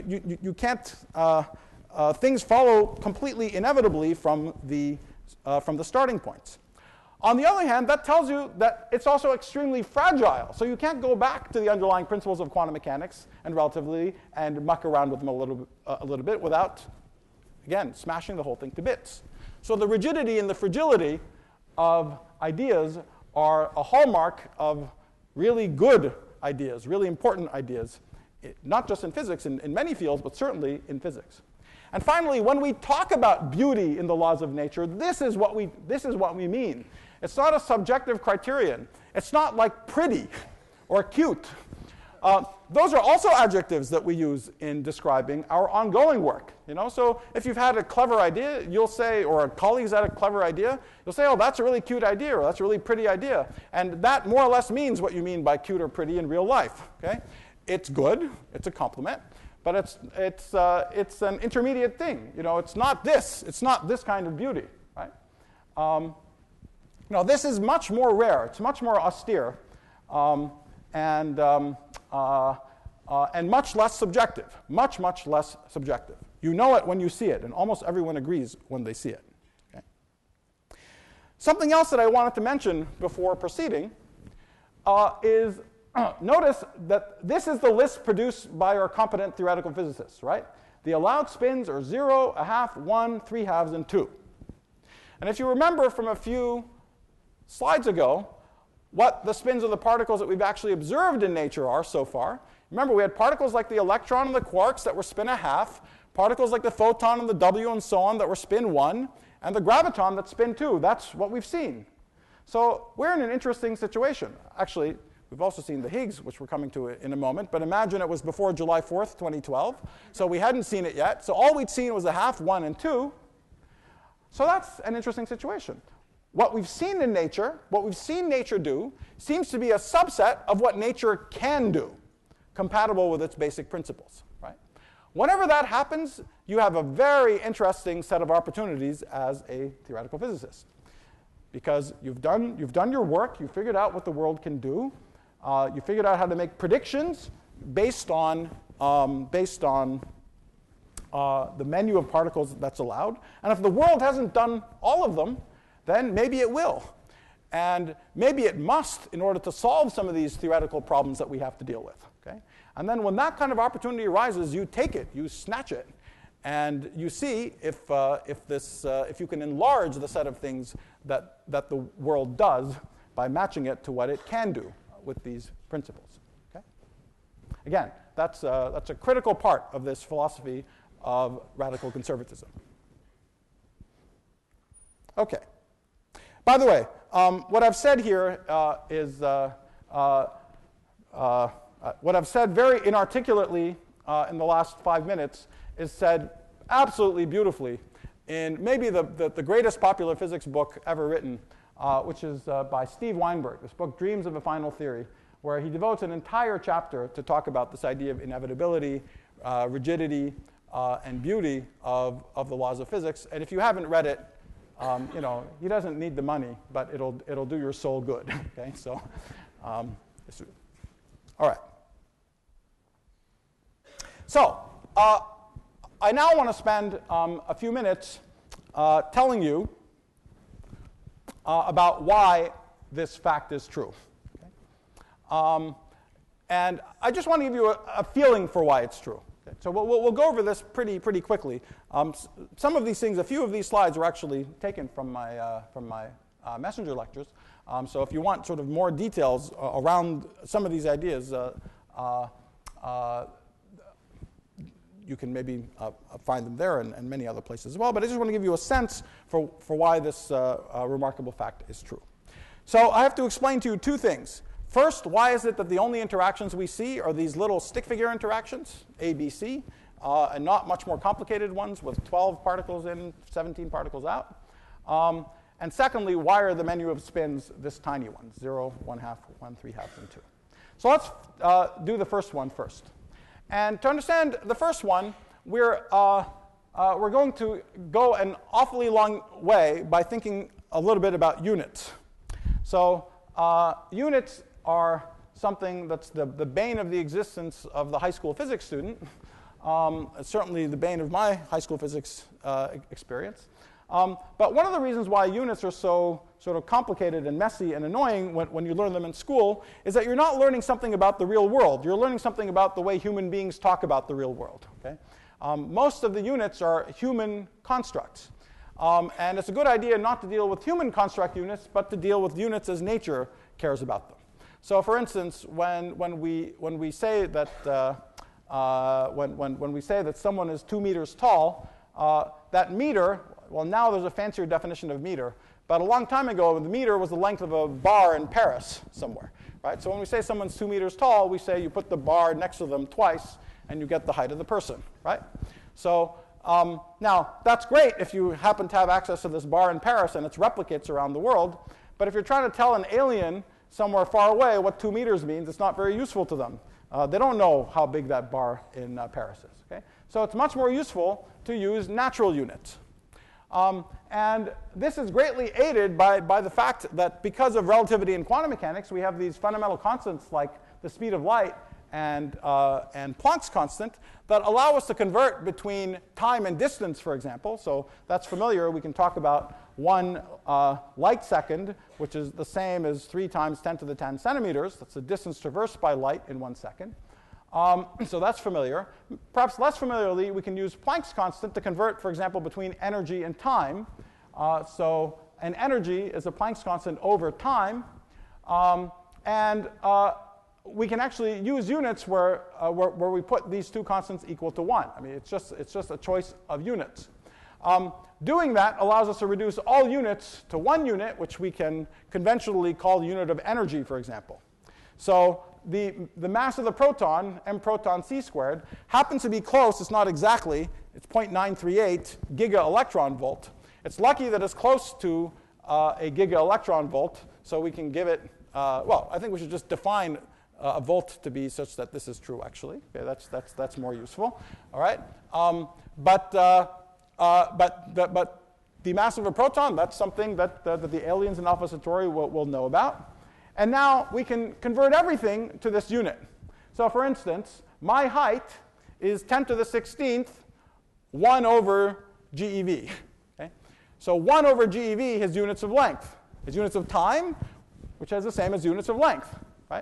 things follow completely inevitably from the starting points. On the other hand, that tells you that it's also extremely fragile. So you can't go back to the underlying principles of quantum mechanics and relativity and muck around with them a little bit without, again, smashing the whole thing to bits. So the rigidity and the fragility of ideas are a hallmark of really good ideas, really important ideas, not just in physics, in many fields, but certainly in physics. And finally, when we talk about beauty in the laws of nature, this is what we mean. It's not a subjective criterion. It's not like pretty or cute. Those are also adjectives that we use in describing our ongoing work. So if you've had a clever idea, you'll say, or a colleague's had a clever idea, you'll say, oh, that's a really cute idea, or that's a really pretty idea. And that more or less means what you mean by cute or pretty in real life. Okay? It's good. It's a compliment. But it's an intermediate thing. It's not this. It's not this kind of beauty, right? This is much more rare. It's much more austere, and much less subjective. Much less subjective. You know it when you see it, and almost everyone agrees when they see it. Okay? Something else that I wanted to mention before proceeding is. Notice that this is the list produced by our competent theoretical physicists, right? The allowed spins are 0, a half, 1, 3 halves, and 2. And if you remember from a few slides ago, what the spins of the particles that we've actually observed in nature are so far. Remember, we had particles like the electron and the quarks that were spin a half, particles like the photon and the W and so on that were spin 1, and the graviton that's spin 2. That's what we've seen. So we're in an interesting situation. Actually, We've also seen the Higgs, which we're coming to in a moment. But imagine it was before July 4th, 2012. So we hadn't seen it yet. So all we'd seen was a half, 1, and 2. So that's an interesting situation. What we've seen in nature, what we've seen nature do, seems to be a subset of what nature can do, compatible with its basic principles. Right? Whenever that happens, you have a very interesting set of opportunities as a theoretical physicist. Because you've done your work, you figured out what the world can do, you figured out how to make predictions based on the menu of particles that's allowed. And if the world hasn't done all of them, then maybe it will. And maybe it must in order to solve some of these theoretical problems that we have to deal with. Okay? And then when that kind of opportunity arises, you take it, you snatch it, and you see if you can enlarge the set of things that the world does by matching it to what it can do with these principles. Okay? Again, that's a critical part of this philosophy of radical conservatism. Okay. By the way, what I've said here is what I've said very inarticulately in the last 5 minutes is said absolutely beautifully in maybe the greatest popular physics book ever written, which is by Steve Weinberg, this book, Dreams of a Final Theory, where he devotes an entire chapter to talk about this idea of inevitability, rigidity, and beauty of the laws of physics. And if you haven't read it, he doesn't need the money, but it'll do your soul good. Okay, so, all right. So, I now want to spend a few minutes telling you about why this fact is true. Okay? And I just want to give you a feeling for why it's true. Okay? So we'll go over this pretty quickly. Some of these things, a few of these slides were actually taken from my messenger lectures. So if you want sort of more details around some of these ideas, you can maybe find them there and many other places as well. But I just want to give you a sense for why this remarkable fact is true. So I have to explain to you two things. First, why is it that the only interactions we see are these little stick figure interactions, A, B, C, and not much more complicated ones with 12 particles in, 17 particles out? And secondly, why are the menu of spins this tiny one, 0, 1/2, 1 3/2, and 2? So let's do the first one first. And to understand the first one, we're going to go an awfully long way by thinking a little bit about units. So units are something that's the bane of the existence of the high school physics student, certainly the bane of my high school physics experience. But one of the reasons why units are so sort of complicated and messy and annoying when you learn them in school is that you're not learning something about the real world. You're learning something about the way human beings talk about the real world. Okay? Most of the units are human constructs. And it's a good idea not to deal with human construct units, but to deal with units as nature cares about them. So for instance, when we say that when we say that someone is 2 meters tall, that meter, well, now there's a fancier definition of meter, but a long time ago, the meter was the length of a bar in Paris somewhere, right? So when we say someone's 2 meters tall, we say you put the bar next to them twice, and you get the height of the person, right? So now, that's great if you happen to have access to this bar in Paris and its replicates around the world, but if you're trying to tell an alien somewhere far away what 2 meters means, it's not very useful to them. They don't know how big that bar in Paris is. Okay? So it's much more useful to use natural units. And this is greatly aided by the fact that because of relativity in quantum mechanics, we have these fundamental constants like the speed of light and Planck's constant that allow us to convert between time and distance, for example. So that's familiar. We can talk about 1 light second, which is the same as 3 times 10 to the 10 centimeters. That's the distance traversed by light in 1 second. So that's familiar. Perhaps less familiarly, we can use Planck's constant to convert, for example, between energy and time. So an energy is a Planck's constant over time. We can actually use units where we put these two constants equal to 1. I mean, it's just a choice of units. Doing that allows us to reduce all units to 1 unit, which we can conventionally call the unit of energy, for example. So the mass of the proton, m proton c squared, happens to be close. It's not exactly. It's 0.938 giga electron volt. It's lucky that it's close to a giga electron volt, so we can give it, well, I think we should just define a volt to be such that this is true, actually. Okay, that's more useful. All right? But the mass of a proton, that's something that the aliens in Alpha Centauri will know about. And now we can convert everything to this unit. So for instance, my height is 10 to the 16th, 1 over GeV. Okay? So 1 over GeV has units of length. Has units of time, which has the same as units of length. Right?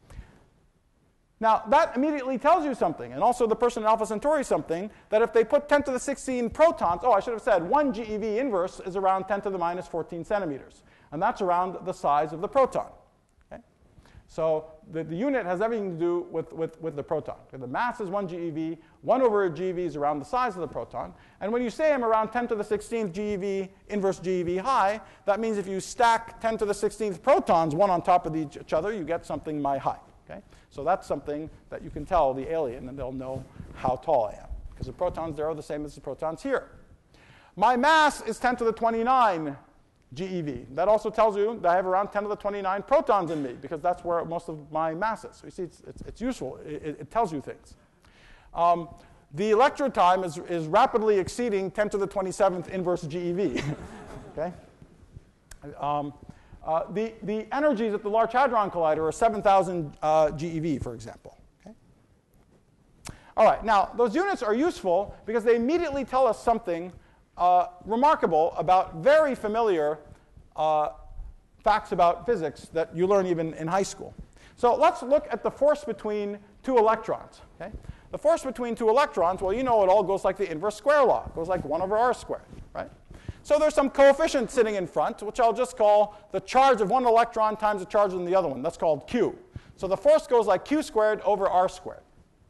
Now, that immediately tells you something, and also the person in Alpha Centauri something, that if they put 10 to the 16 protons, I should have said 1 GeV inverse is around 10 to the minus 14 centimeters. And that's around the size of the proton. Okay? So the unit has everything to do with the proton. The mass is 1 GeV, 1 over a GeV is around the size of the proton. And when you say I'm around 10 to the 16th GeV inverse GeV high, that means if you stack 10 to the 16th protons one on top of each other, you get something my high. Okay? So that's something that you can tell the alien, and they'll know how tall I am, because the protons there are the same as the protons here. My mass is 10 to the 29 GeV. That also tells you that I have around 10 to the 29 protons in me, because that's where most of my mass is. So you see, it's useful. It tells you things. The electron time is rapidly exceeding 10 to the 27th inverse GeV. Okay? The energies at the Large Hadron Collider are 7,000 GeV, for example. Okay? All right, now, those units are useful because they immediately tell us something remarkable about very familiar facts about physics that you learn even in high school. So let's look at the force between two electrons. Okay? The force between two electrons, well, you know it all goes like the inverse square law. It goes like 1 over r squared, right? So there's some coefficient sitting in front, which I'll just call the charge of one electron times the charge of the other one. That's called Q. So the force goes like Q squared over r squared.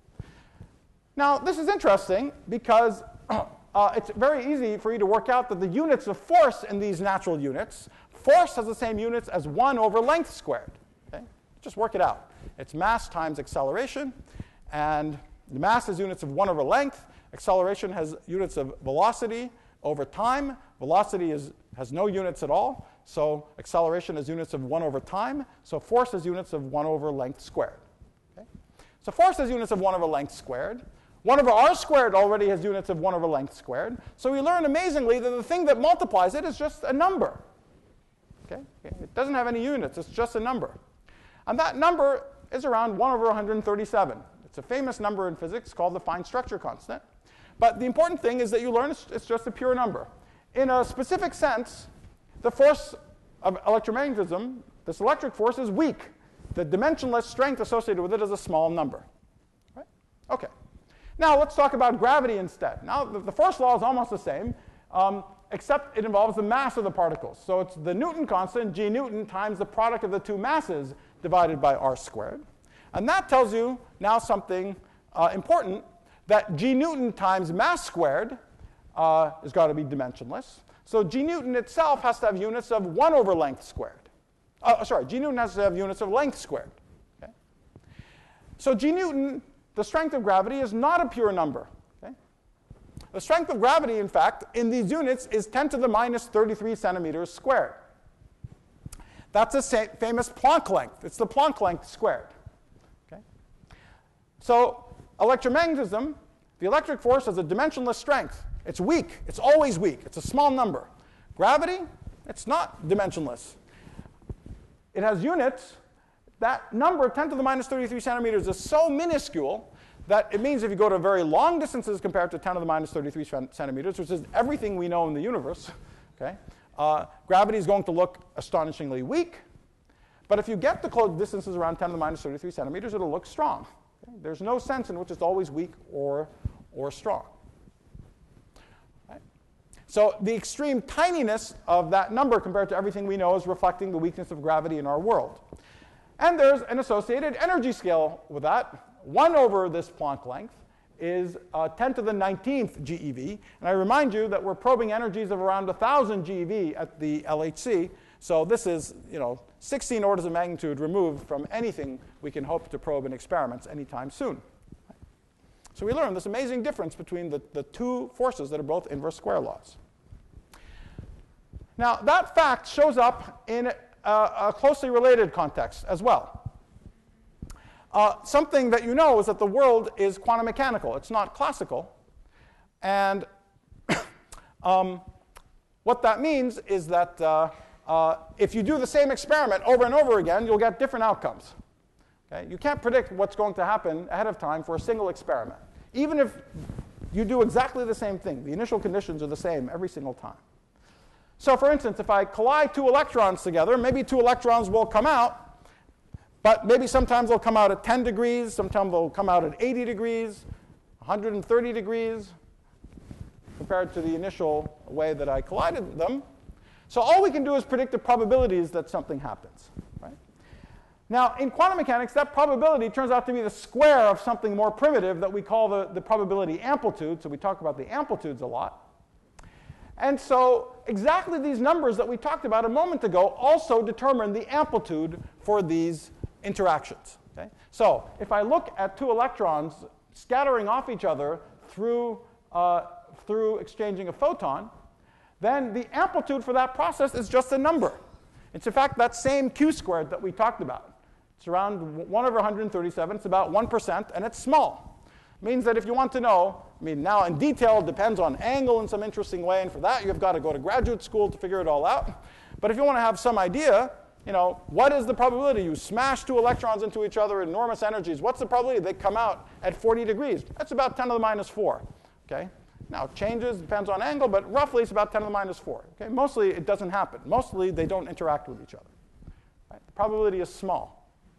Now, this is interesting because it's very easy for you to work out that the units of force in these natural units, force has the same units as 1 over length squared. Okay? Just work it out. It's mass times acceleration, and the mass has units of 1 over length. Acceleration has units of velocity over time. Velocity has no units at all, so acceleration has units of 1 over time. So force has units of 1 over length squared. Okay? So force has units of 1 over length squared. 1 over r squared already has units of 1 over length squared. So we learn amazingly that the thing that multiplies it is just a number. Okay? It doesn't have any units. It's just a number. And that number is around 1 over 137. It's a famous number in physics called the fine structure constant. But the important thing is that you learn it's just a pure number. In a specific sense, the force of electromagnetism, this electric force, is weak. The dimensionless strength associated with it is a small number. Right? Okay. Now let's talk about gravity instead. Now the first law is almost the same, except it involves the mass of the particles. So it's the Newton constant, g Newton, times the product of the two masses divided by r squared. And that tells you now something important, that g Newton times mass squared has got to be dimensionless. So g Newton itself has to have units of 1 over length squared. G Newton has to have units of length squared. Okay? So g Newton, the strength of gravity, is not a pure number. Okay? The strength of gravity, in fact, in these units is 10 to the minus 33 centimeters squared. That's a famous Planck length. It's the Planck length squared. Okay? So electromagnetism, the electric force, has a dimensionless strength. It's weak. It's always weak. It's a small number. Gravity, it's not dimensionless. It has units. That number, 10 to the minus 33 centimeters, is so minuscule that it means if you go to very long distances compared to 10 to the minus 33 centimeters, which is everything we know in the universe, okay, gravity is going to look astonishingly weak. But if you get to close distances around 10 to the minus 33 centimeters, it'll look strong. Okay? There's no sense in which it's always weak or strong. Right? So the extreme tininess of that number compared to everything we know is reflecting the weakness of gravity in our world. And there's an associated energy scale with that. 1 over this Planck length is 10 to the 19th GeV. And I remind you that we're probing energies of around 1,000 GeV at the LHC. So this is 16 orders of magnitude removed from anything we can hope to probe in experiments anytime soon. So we learned this amazing difference between the two forces that are both inverse square laws. Now, that fact shows up in a closely related context as well. Something that you know is that the world is quantum mechanical. It's not classical. And what that means is that if you do the same experiment over and over again, you'll get different outcomes. Okay? You can't predict what's going to happen ahead of time for a single experiment. Even if you do exactly the same thing, the initial conditions are the same every single time. So for instance, if I collide two electrons together, maybe two electrons will come out, but maybe sometimes they'll come out at 10 degrees, sometimes they'll come out at 80 degrees, 130 degrees, compared to the initial way that I collided them. So all we can do is predict the probabilities that something happens. Right? Now, in quantum mechanics, that probability turns out to be the square of something more primitive that we call the probability amplitude. So we talk about the amplitudes a lot. And so exactly these numbers that we talked about a moment ago also determine the amplitude for these interactions. Okay? So if I look at two electrons scattering off each other through exchanging a photon, then the amplitude for that process is just a number. It's in fact that same q squared that we talked about. It's around 1 over 137. It's about 1%, and it's small. It means that if you want to know, now in detail, it depends on angle in some interesting way, and for that you've got to go to graduate school to figure it all out. But if you want to have some idea, what is the probability? You smash two electrons into each other at enormous energies. What's the probability they come out at 40 degrees? That's about 10 to the minus 4. Okay? Now, it changes, depends on angle, but roughly it's about 10 to the minus 4. Okay? Mostly it doesn't happen. Mostly they don't interact with each other. Right? The probability is small.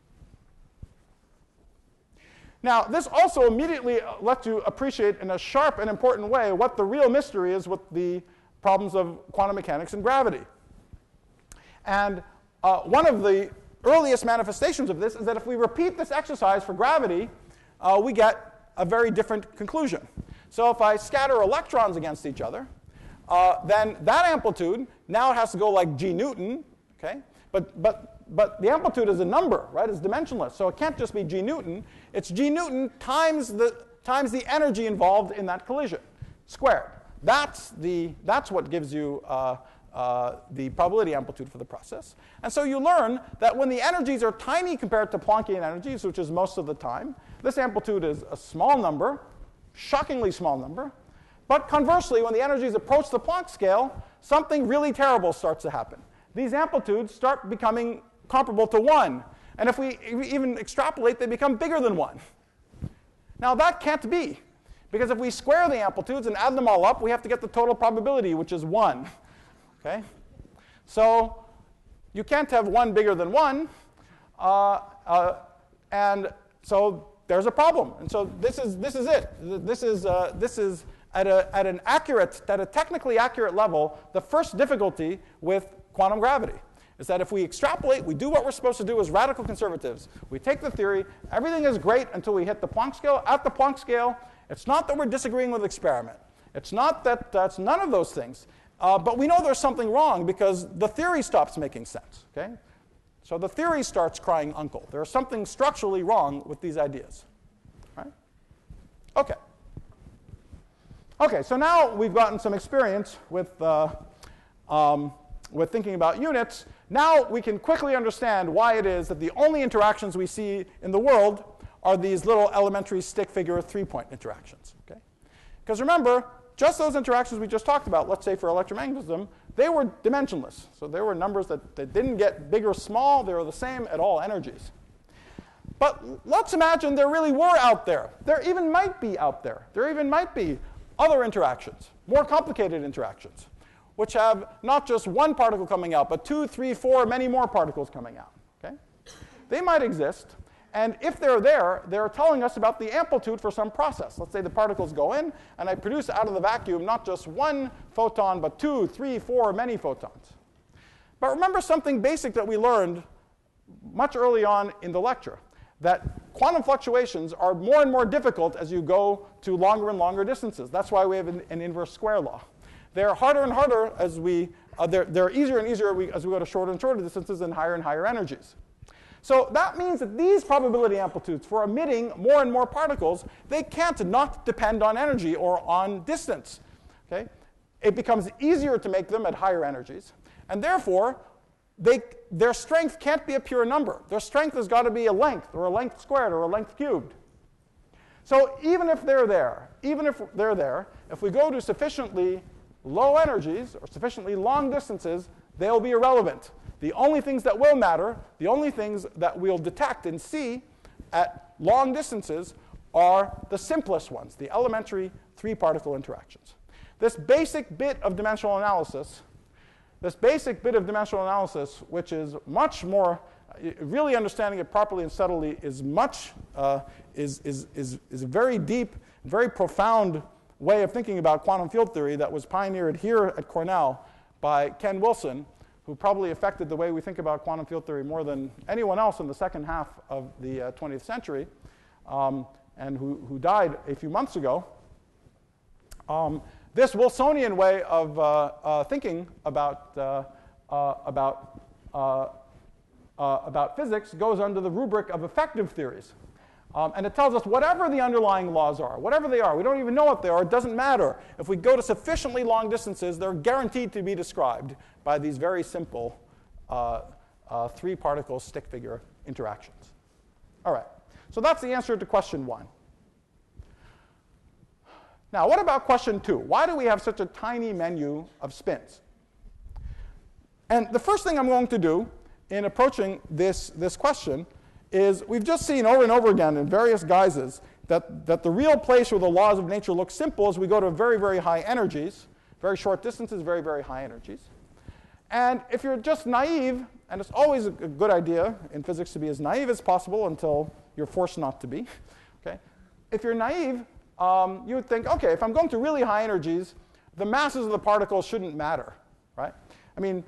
Now, this also immediately lets you appreciate in a sharp and important way what the real mystery is with the problems of quantum mechanics and gravity. And one of the earliest manifestations of this is that if we repeat this exercise for gravity, we get a very different conclusion. So if I scatter electrons against each other, then that amplitude, now it has to go like g Newton, okay? But the amplitude is a number, right? It's dimensionless, so it can't just be g Newton. It's g Newton times the energy involved in that collision, squared. That's what gives you the probability amplitude for the process. And so you learn that when the energies are tiny compared to Planckian energies, which is most of the time, this amplitude is a small number, shockingly small number. But conversely, when the energies approach the Planck scale, something really terrible starts to happen. These amplitudes start becoming comparable to 1. And if we even extrapolate, they become bigger than 1. Now, that can't be. Because if we square the amplitudes and add them all up, we have to get the total probability, which is 1. Okay? So you can't have 1 bigger than 1. And so there's a problem. And so this is it. This is at a technically accurate level, the first difficulty with quantum gravity. Is that if we extrapolate, we do what we're supposed to do as radical conservatives. We take the theory, everything is great until we hit the Planck scale. At the Planck scale, it's not that we're disagreeing with the experiment. It's not that it's none of those things. But we know there's something wrong because the theory stops making sense. Okay? So the theory starts crying uncle. There's something structurally wrong with these ideas. Right? Okay. Okay, so now we've gotten some experience with thinking about units. Now we can quickly understand why it is that the only interactions we see in the world are these little elementary stick figure 3-point interactions. Okay? Because remember, just those interactions we just talked about, let's say for electromagnetism, they were dimensionless. So they were numbers that didn't get big or small. They were the same at all energies. But let's imagine there really were out there. There even might be out there. There even might be other interactions, more complicated interactions, which have not just one particle coming out, but 2, 3, 4, many more particles coming out. Okay? They might exist, and if they're there, they're telling us about the amplitude for some process. Let's say the particles go in, and I produce out of the vacuum not just one photon, but 2, 3, 4, many photons. But remember something basic that we learned much early on in the lecture, that quantum fluctuations are more and more difficult as you go to longer and longer distances. That's why we have an inverse square law. They're harder and harder as we they're easier and easier as we go to shorter and shorter distances and higher energies. So that means that these probability amplitudes for emitting more and more particles, they can't not depend on energy or on distance. Okay? It becomes easier to make them at higher energies, and therefore their strength can't be a pure number. Their strength has got to be a length, or a length squared, or a length cubed. So even if they're there, if we go to sufficiently low energies or sufficiently long distances, they'll be irrelevant. The only things that will matter, the only things that we'll detect and see at long distances are the simplest ones, the elementary three-particle interactions. This basic bit of dimensional analysis, which is much more, really understanding it properly and subtly, is a very deep, very profound way of thinking about quantum field theory that was pioneered here at Cornell by Ken Wilson, who probably affected the way we think about quantum field theory more than anyone else in the second half of the 20th century, and who died a few months ago. This Wilsonian way of thinking about physics goes under the rubric of effective theories. And it tells us whatever the underlying laws are, whatever they are, we don't even know what they are, it doesn't matter. If we go to sufficiently long distances, they're guaranteed to be described by these very simple three-particle stick-figure interactions. All right, so that's the answer to question 1. Now, what about question 2? Why do we have such a tiny menu of spins? And the first thing I'm going to do in approaching this question is we've just seen over and over again in various guises that the real place where the laws of nature look simple is we go to very, very high energies, very short distances, very, very high energies. And if you're just naive, and it's always a good idea in physics to be as naive as possible until you're forced not to be, okay? If you're naive, you would think, okay, if I'm going to really high energies, the masses of the particles shouldn't matter, right? I mean,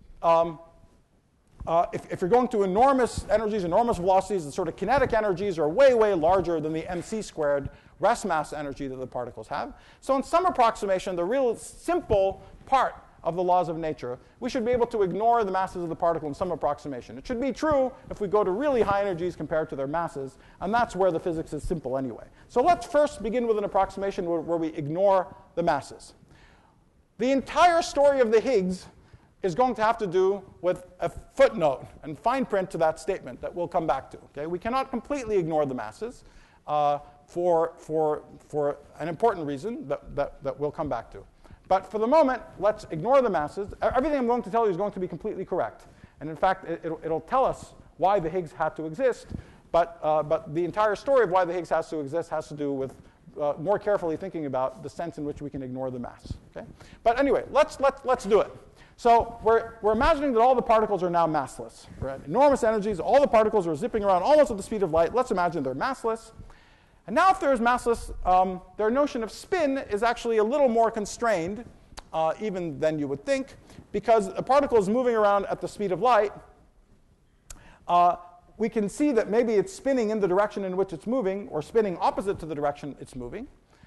if you're going to enormous energies, enormous velocities, the sort of kinetic energies are way, way larger than the mc squared rest mass energy that the particles have. So in some approximation, the real simple part of the laws of nature, we should be able to ignore the masses of the particle in some approximation. It should be true if we go to really high energies compared to their masses, and that's where the physics is simple anyway. So let's first begin with an approximation where we ignore the masses. The entire story of the Higgs is going to have to do with a footnote and fine print to that statement that we'll come back to. Okay? We cannot completely ignore the masses for an important reason that we'll come back to. But for the moment, let's ignore the masses. Everything I'm going to tell you is going to be completely correct. And in fact, it'll tell us why the Higgs had to exist. But the entire story of why the Higgs has to exist has to do with more carefully thinking about the sense in which we can ignore the mass. Okay? But anyway, let's do it. So we're imagining that all the particles are now massless. Right? Enormous energies, all the particles are zipping around almost at the speed of light. Let's imagine they're massless. And now if they're massless, their notion of spin is actually a little more constrained even than you would think, because a particle is moving around at the speed of light. We can see that maybe it's spinning in the direction in which it's moving, or spinning opposite to the direction it's moving.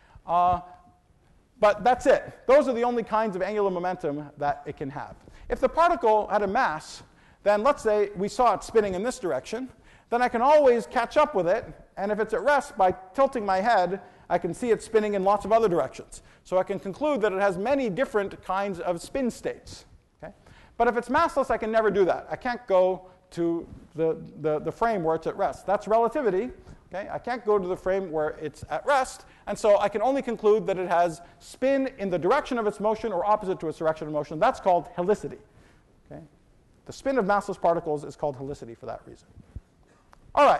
But that's it. Those are the only kinds of angular momentum that it can have. If the particle had a mass, then let's say we saw it spinning in this direction, then I can always catch up with it, and if it's at rest, by tilting my head, I can see it spinning in lots of other directions. So I can conclude that it has many different kinds of spin states. Okay? But if it's massless, I can never do that. I can't go to the frame where it's at rest. That's relativity. Okay? I can't go to the frame where it's at rest, and so I can only conclude that it has spin in the direction of its motion or opposite to its direction of motion. That's called helicity. Okay? The spin of massless particles is called helicity for that reason. All right.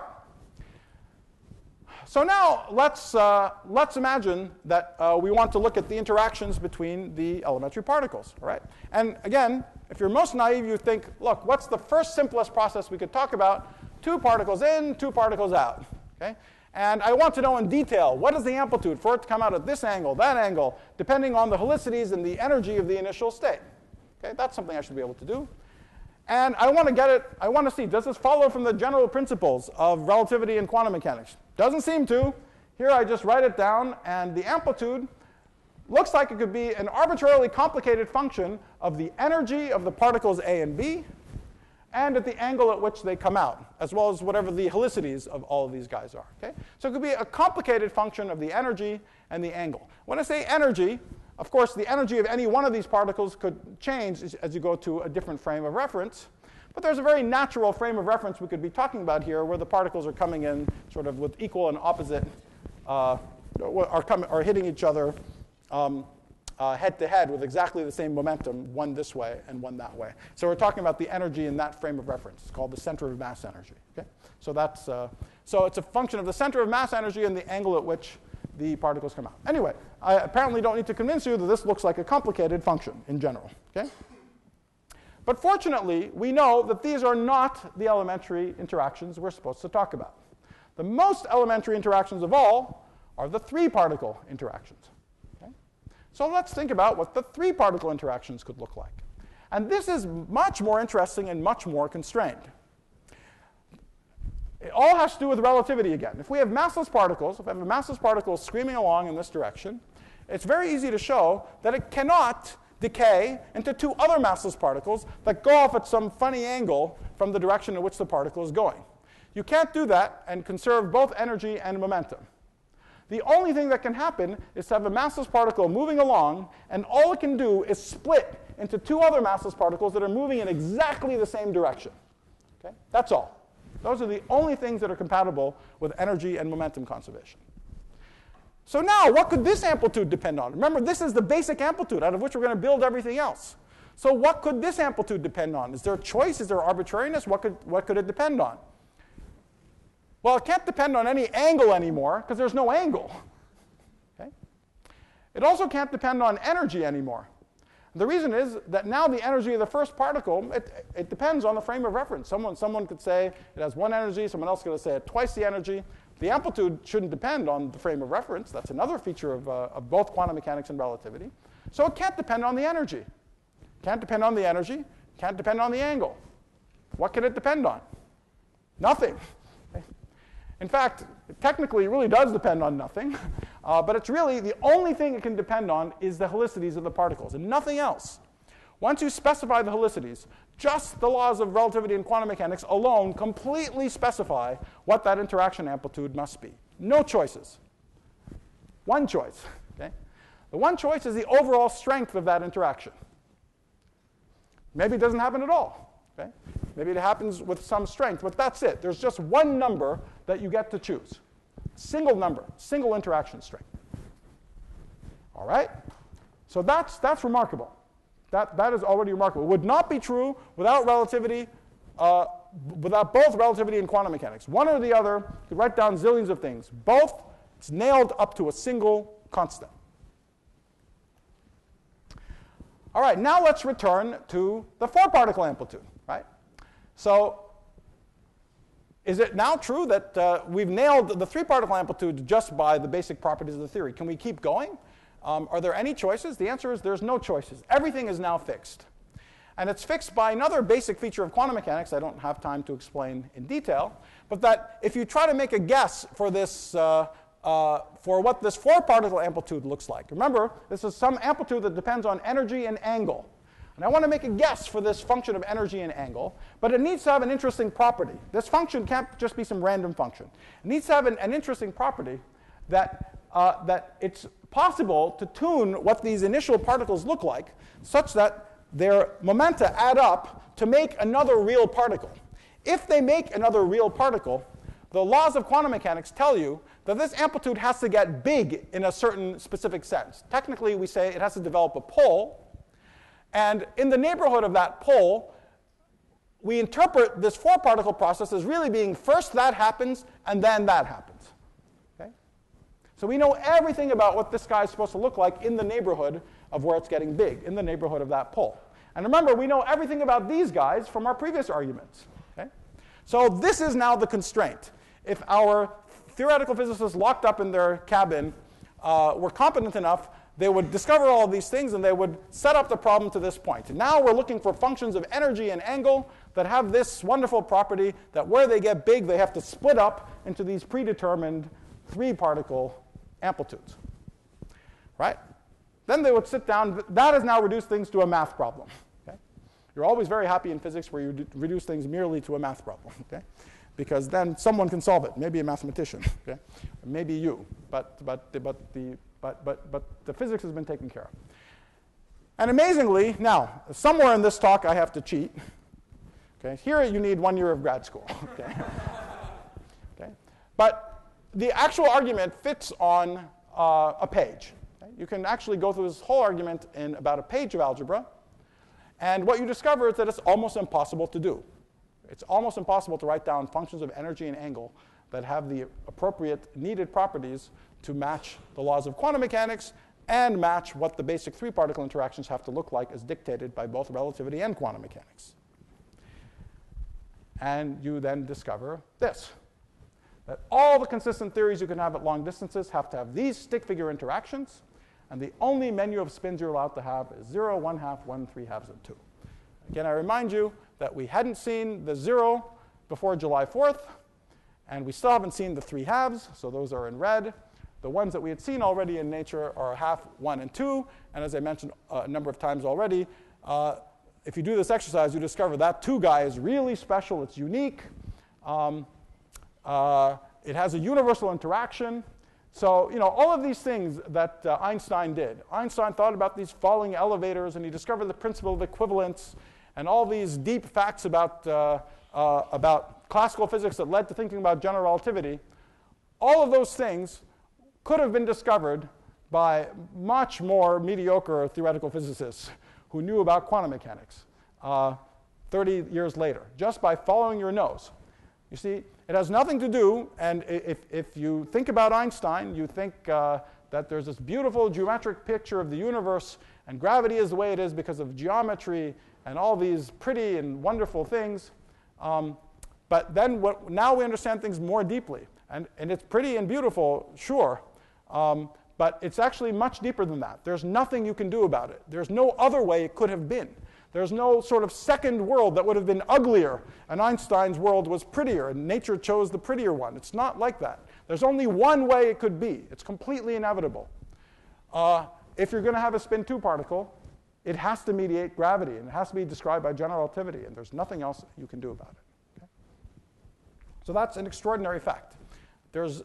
So now let's imagine that we want to look at the interactions between the elementary particles. All right? And again, if you're most naive, you think, look, what's the first simplest process we could talk about? 2 particles in, 2 particles out. Okay? And I want to know in detail, what is the amplitude for it to come out at this angle, that angle, depending on the helicities and the energy of the initial state. Okay? That's something I should be able to do. And I want to get it, I want to see, does this follow from the general principles of relativity and quantum mechanics? Doesn't seem to. Here I just write it down, and the amplitude looks like it could be an arbitrarily complicated function of the energy of the particles A and B, and at the angle at which they come out, as well as whatever the helicities of all of these guys are. Okay? So it could be a complicated function of the energy and the angle. When I say energy, of course, the energy of any one of these particles could change as you go to a different frame of reference. But there's a very natural frame of reference we could be talking about here, where the particles are coming in sort of with equal and opposite, are hitting each other head to head with exactly the same momentum, one this way and one that way. So we're talking about the energy in that frame of reference. It's called the center of mass energy. Okay? So that's so it's a function of the center of mass energy and the angle at which the particles come out. Anyway, I apparently don't need to convince you that this looks like a complicated function in general. Okay? But fortunately, we know that these are not the elementary interactions we're supposed to talk about. The most elementary interactions of all are the three-particle interactions. Okay? So let's think about what the three-particle interactions could look like. And this is much more interesting and much more constrained. It all has to do with relativity again. If we have massless particles, if I have a massless particle screaming along in this direction, it's very easy to show that it cannot decay into two other massless particles that go off at some funny angle from the direction in which the particle is going. You can't do that and conserve both energy and momentum. The only thing that can happen is to have a massless particle moving along, and all it can do is split into two other massless particles that are moving in exactly the same direction. Okay? That's all. Those are the only things that are compatible with energy and momentum conservation. So now, what could this amplitude depend on? Remember, this is the basic amplitude out of which we're going to build everything else. So what could this amplitude depend on? Is there a choice? Is there arbitrariness? What could it depend on? Well, it can't depend on any angle anymore, because there's no angle. Okay? It also can't depend on energy anymore. The reason is that now the energy of the first particle, it depends on the frame of reference. Someone could say it has one energy, someone else could say it twice the energy. The amplitude shouldn't depend on the frame of reference. That's another feature of both quantum mechanics and relativity. So it can't depend on the energy. Can't depend on the energy, can't depend on the angle. What can it depend on? Nothing. In fact, technically it really does depend on nothing, but it's really the only thing it can depend on is the helicities of the particles, and nothing else. Once you specify the helicities, just the laws of relativity and quantum mechanics alone completely specify what that interaction amplitude must be. No choices. One choice. Okay? The one choice is the overall strength of that interaction. Maybe it doesn't happen at all. Okay? Maybe it happens with some strength, but that's it. There's just one number that you get to choose. Single number, single interaction strength. All right? So that's remarkable. That is already remarkable. It would not be true without relativity, without both relativity and quantum mechanics. One or the other, you could write down zillions of things. Both, it's nailed up to a single constant. All right, now let's return to the four-particle amplitude, right? So is it now true that we've nailed the three-particle amplitude just by the basic properties of the theory? Can we keep going? Are there any choices? The answer is there's no choices. Everything is now fixed. And it's fixed by another basic feature of quantum mechanics I don't have time to explain in detail, but that if you try to make a guess for this, for what this four-particle amplitude looks like. Remember, this is some amplitude that depends on energy and angle. And I want to make a guess for this function of energy and angle, but it needs to have an interesting property. This function can't just be some random function. It needs to have an interesting property that, that it's possible to tune what these initial particles look like such that their momenta add up to make another real particle. If they make another real particle, the laws of quantum mechanics tell you that this amplitude has to get big in a certain specific sense. Technically, we say it has to develop a pole, and in the neighborhood of that pole, we interpret this four-particle process as really being first that happens, and then that happens. Okay? So we know everything about what this guy is supposed to look like in the neighborhood of where it's getting big, in the neighborhood of that pole. And remember, we know everything about these guys from our previous arguments. Okay? So this is now the constraint. If our theoretical physicists locked up in their cabin were competent enough, they would discover all of these things and they would set up the problem to this point. And now we're looking for functions of energy and angle that have this wonderful property that where they get big, they have to split up into these predetermined three-particle amplitudes. Right? Then they would sit down. That has now reduced things to a math problem. Okay? You're always very happy in physics where you reduce things merely to a math problem. Okay? Because then someone can solve it. Maybe a mathematician. Okay? Maybe you. But the physics has been taken care of. And amazingly, now, somewhere in this talk I have to cheat. Okay? Here you need 1 year of grad school. Okay? Okay? But the actual argument fits on a page. Okay? You can actually go through this whole argument in about a page of algebra. And what you discover is that it's almost impossible to do. It's almost impossible to write down functions of energy and angle that have the appropriate needed properties to match the laws of quantum mechanics and match what the basic three-particle interactions have to look like as dictated by both relativity and quantum mechanics. And you then discover this, that all the consistent theories you can have at long distances have to have these stick figure interactions, and the only menu of spins you're allowed to have is 0, 1/2, 1, 3/2, and 2. Again, I remind you that we hadn't seen the 0 before July 4th, and we still haven't seen the 3/2, so those are in red. The ones that we had seen already in nature are 1/2, 1, and 2, and as I mentioned a number of times already, if you do this exercise, you discover that 2 guy is really special, it's unique. It has a universal interaction. So, all of these things that Einstein did. Einstein thought about these falling elevators, and he discovered the principle of equivalence, and all these deep facts about classical physics that led to thinking about general relativity. All of those things could have been discovered by much more mediocre theoretical physicists who knew about quantum mechanics 30 years later, just by following your nose. You see, it has nothing to do, and if you think about Einstein, you think that there's this beautiful geometric picture of the universe, and gravity is the way it is because of geometry and all these pretty and wonderful things. But then now we understand things more deeply. And it's pretty and beautiful, sure, but it's actually much deeper than that. There's nothing you can do about it. There's no other way it could have been. There's no sort of second world that would have been uglier, and Einstein's world was prettier, and nature chose the prettier one. It's not like that. There's only one way it could be. It's completely inevitable. If you're going to have a spin 2 particle, it has to mediate gravity, and it has to be described by general relativity, and there's nothing else you can do about it. Okay? So that's an extraordinary fact. There's,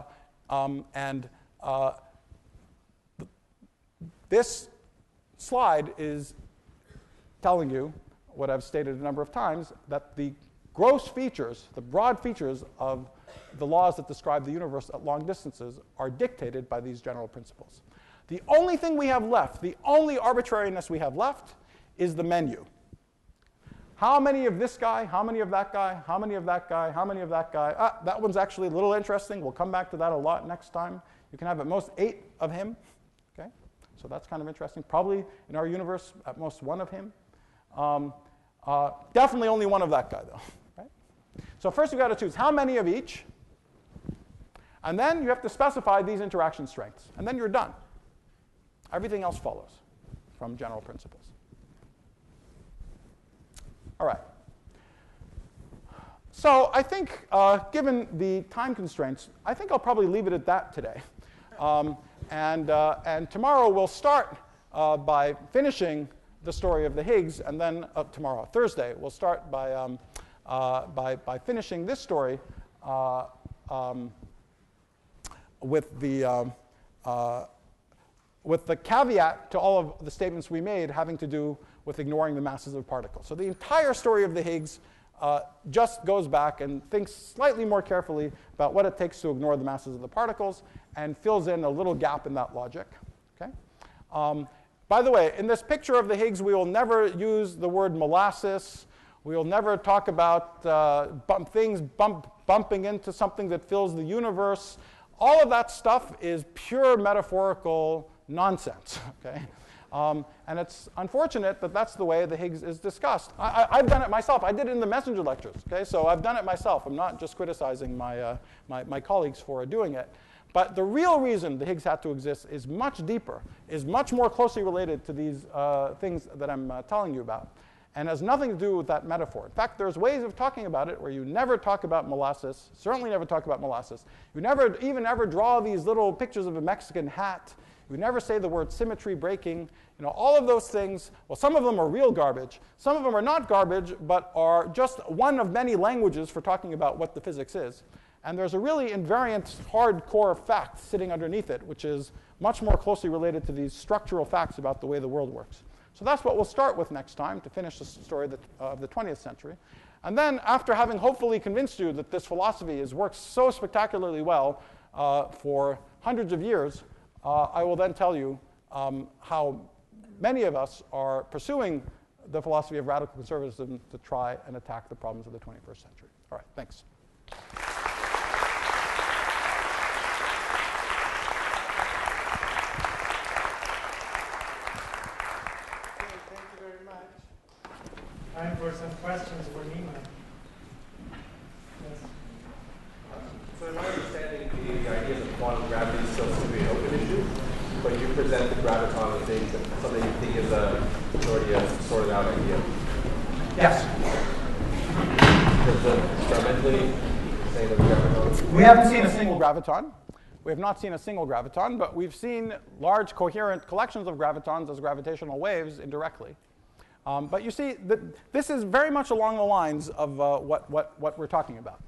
this slide is telling you what I've stated a number of times, that the gross features, the broad features of the laws that describe the universe at long distances are dictated by these general principles. The only thing we have left, the only arbitrariness we have left, is the menu. How many of this guy, how many of that guy, how many of that guy, how many of that guy? That one's actually a little interesting. We'll come back to that a lot next time. You can have at most 8 of him. Okay? So that's kind of interesting. Probably in our universe, at most 1 of him. Definitely only 1 of that guy, though. Right? So first you've got to choose how many of each. And then you have to specify these interaction strengths. And then you're done. Everything else follows from general principles. All right. So I think, given the time constraints, I think I'll probably leave it at that today. And tomorrow we'll start by finishing the story of the Higgs, and then tomorrow, Thursday, we'll start by finishing this story with the caveat to all of the statements we made having to do with ignoring the masses of particles. So the entire story of the Higgs just goes back and thinks slightly more carefully about what it takes to ignore the masses of the particles and fills in a little gap in that logic. Okay? By the way, in this picture of the Higgs, we will never use the word molasses. We will never talk about things bumping into something that fills the universe. All of that stuff is pure metaphorical nonsense. Okay? And it's unfortunate that that's the way the Higgs is discussed. I've done it myself. I did it in the messenger lectures. Okay? So I've done it myself. I'm not just criticizing my colleagues for doing it. But the real reason the Higgs had to exist is much deeper, is much more closely related to these things that I'm telling you about, and has nothing to do with that metaphor. In fact, there's ways of talking about it where you never talk about molasses, certainly never talk about molasses. You never even ever draw these little pictures of a Mexican hat. You never say the word symmetry breaking. All of those things, well, some of them are real garbage. Some of them are not garbage, but are just one of many languages for talking about what the physics is. And there's a really invariant, hardcore fact sitting underneath it, which is much more closely related to these structural facts about the way the world works. So that's what we'll start with next time to finish the story of the 20th century. And then, after having hopefully convinced you that this philosophy has worked so spectacularly well for hundreds of years, I will then tell you how many of us are pursuing the philosophy of radical conservatism to try and attack the problems of the 21st century. All right, thanks. Time for some questions for Nima. Yes. So in my understanding, the ideas of quantum gravity is still to be an open issue, but you present the graviton as something you think is already a sorted out idea. Yes. Experimentally saying that the graviton. We haven't seen a single graviton. We have not seen a single graviton, but we've seen large coherent collections of gravitons as gravitational waves indirectly. But you see, this is very much along the lines of what we're talking about.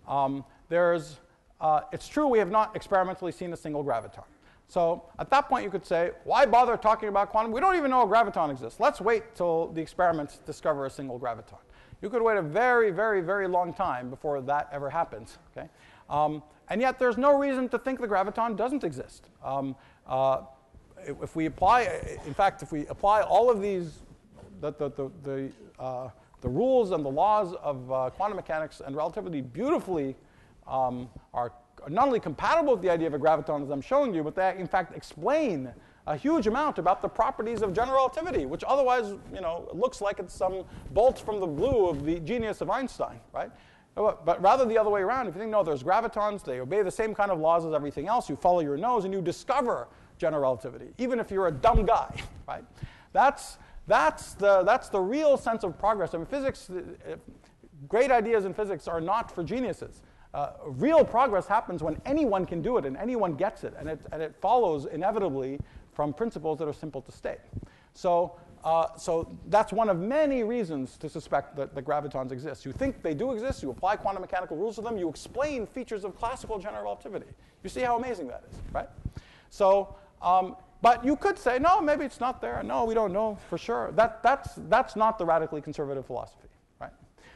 It's true we have not experimentally seen a single graviton. So at that point you could say, why bother talking about quantum? We don't even know a graviton exists. Let's wait till the experiments discover a single graviton. You could wait a very, very, very long time before that ever happens. Okay? And yet there's no reason to think the graviton doesn't exist. If we apply all of these the rules and the laws of quantum mechanics and relativity beautifully are not only compatible with the idea of a graviton, as I'm showing you, but they in fact explain a huge amount about the properties of general relativity, which otherwise, looks like it's some bolt from the blue of the genius of Einstein, right? But rather the other way around. If you think, no, there's gravitons, they obey the same kind of laws as everything else. You follow your nose and you discover general relativity, even if you're a dumb guy, right? That's the real sense of progress. I mean, physics, great ideas in physics are not for geniuses. Real progress happens when anyone can do it and anyone gets it, and it follows inevitably from principles that are simple to state. So that's one of many reasons to suspect that the gravitons exist. You think they do exist, you apply quantum mechanical rules to them, you explain features of classical general relativity. You see how amazing that is, right? So, but you could say, no, maybe it's not there. No, we don't know for sure. That's not the radically conservative philosophy, right?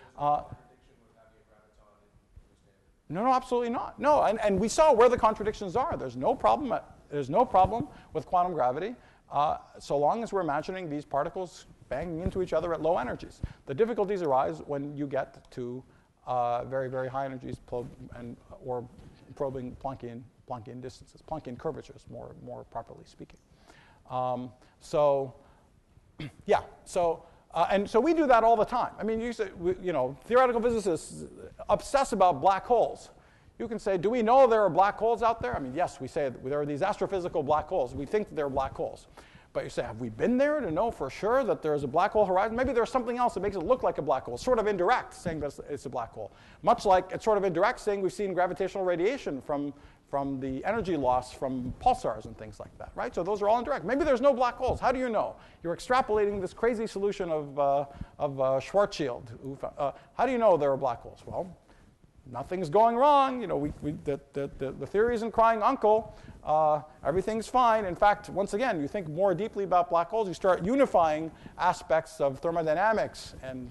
No, absolutely not. No, and we saw where the contradictions are. There's no problem with quantum gravity so long as we're imagining these particles banging into each other at low energies. The difficulties arise when you get to very, very high energies or probing Planckian distances, Planckian curvatures, more properly speaking. So we do that all the time. I mean, theoretical physicists obsess about black holes. You can say, do we know there are black holes out there? I mean, yes, we say there are these astrophysical black holes. We think that they're black holes. But you say, have we been there to know for sure that there's a black hole horizon? Maybe there's something else that makes it look like a black hole, sort of indirect, saying that it's a black hole. Much like it's sort of indirect, saying we've seen gravitational radiation from the energy loss from pulsars and things like that, right? So those are all indirect. Maybe there's no black holes. How do you know? You're extrapolating this crazy solution of Schwarzschild. How do you know there are black holes? Well, nothing's going wrong. The theory isn't crying uncle. Everything's fine. In fact, once again, you think more deeply about black holes. You start unifying aspects of thermodynamics and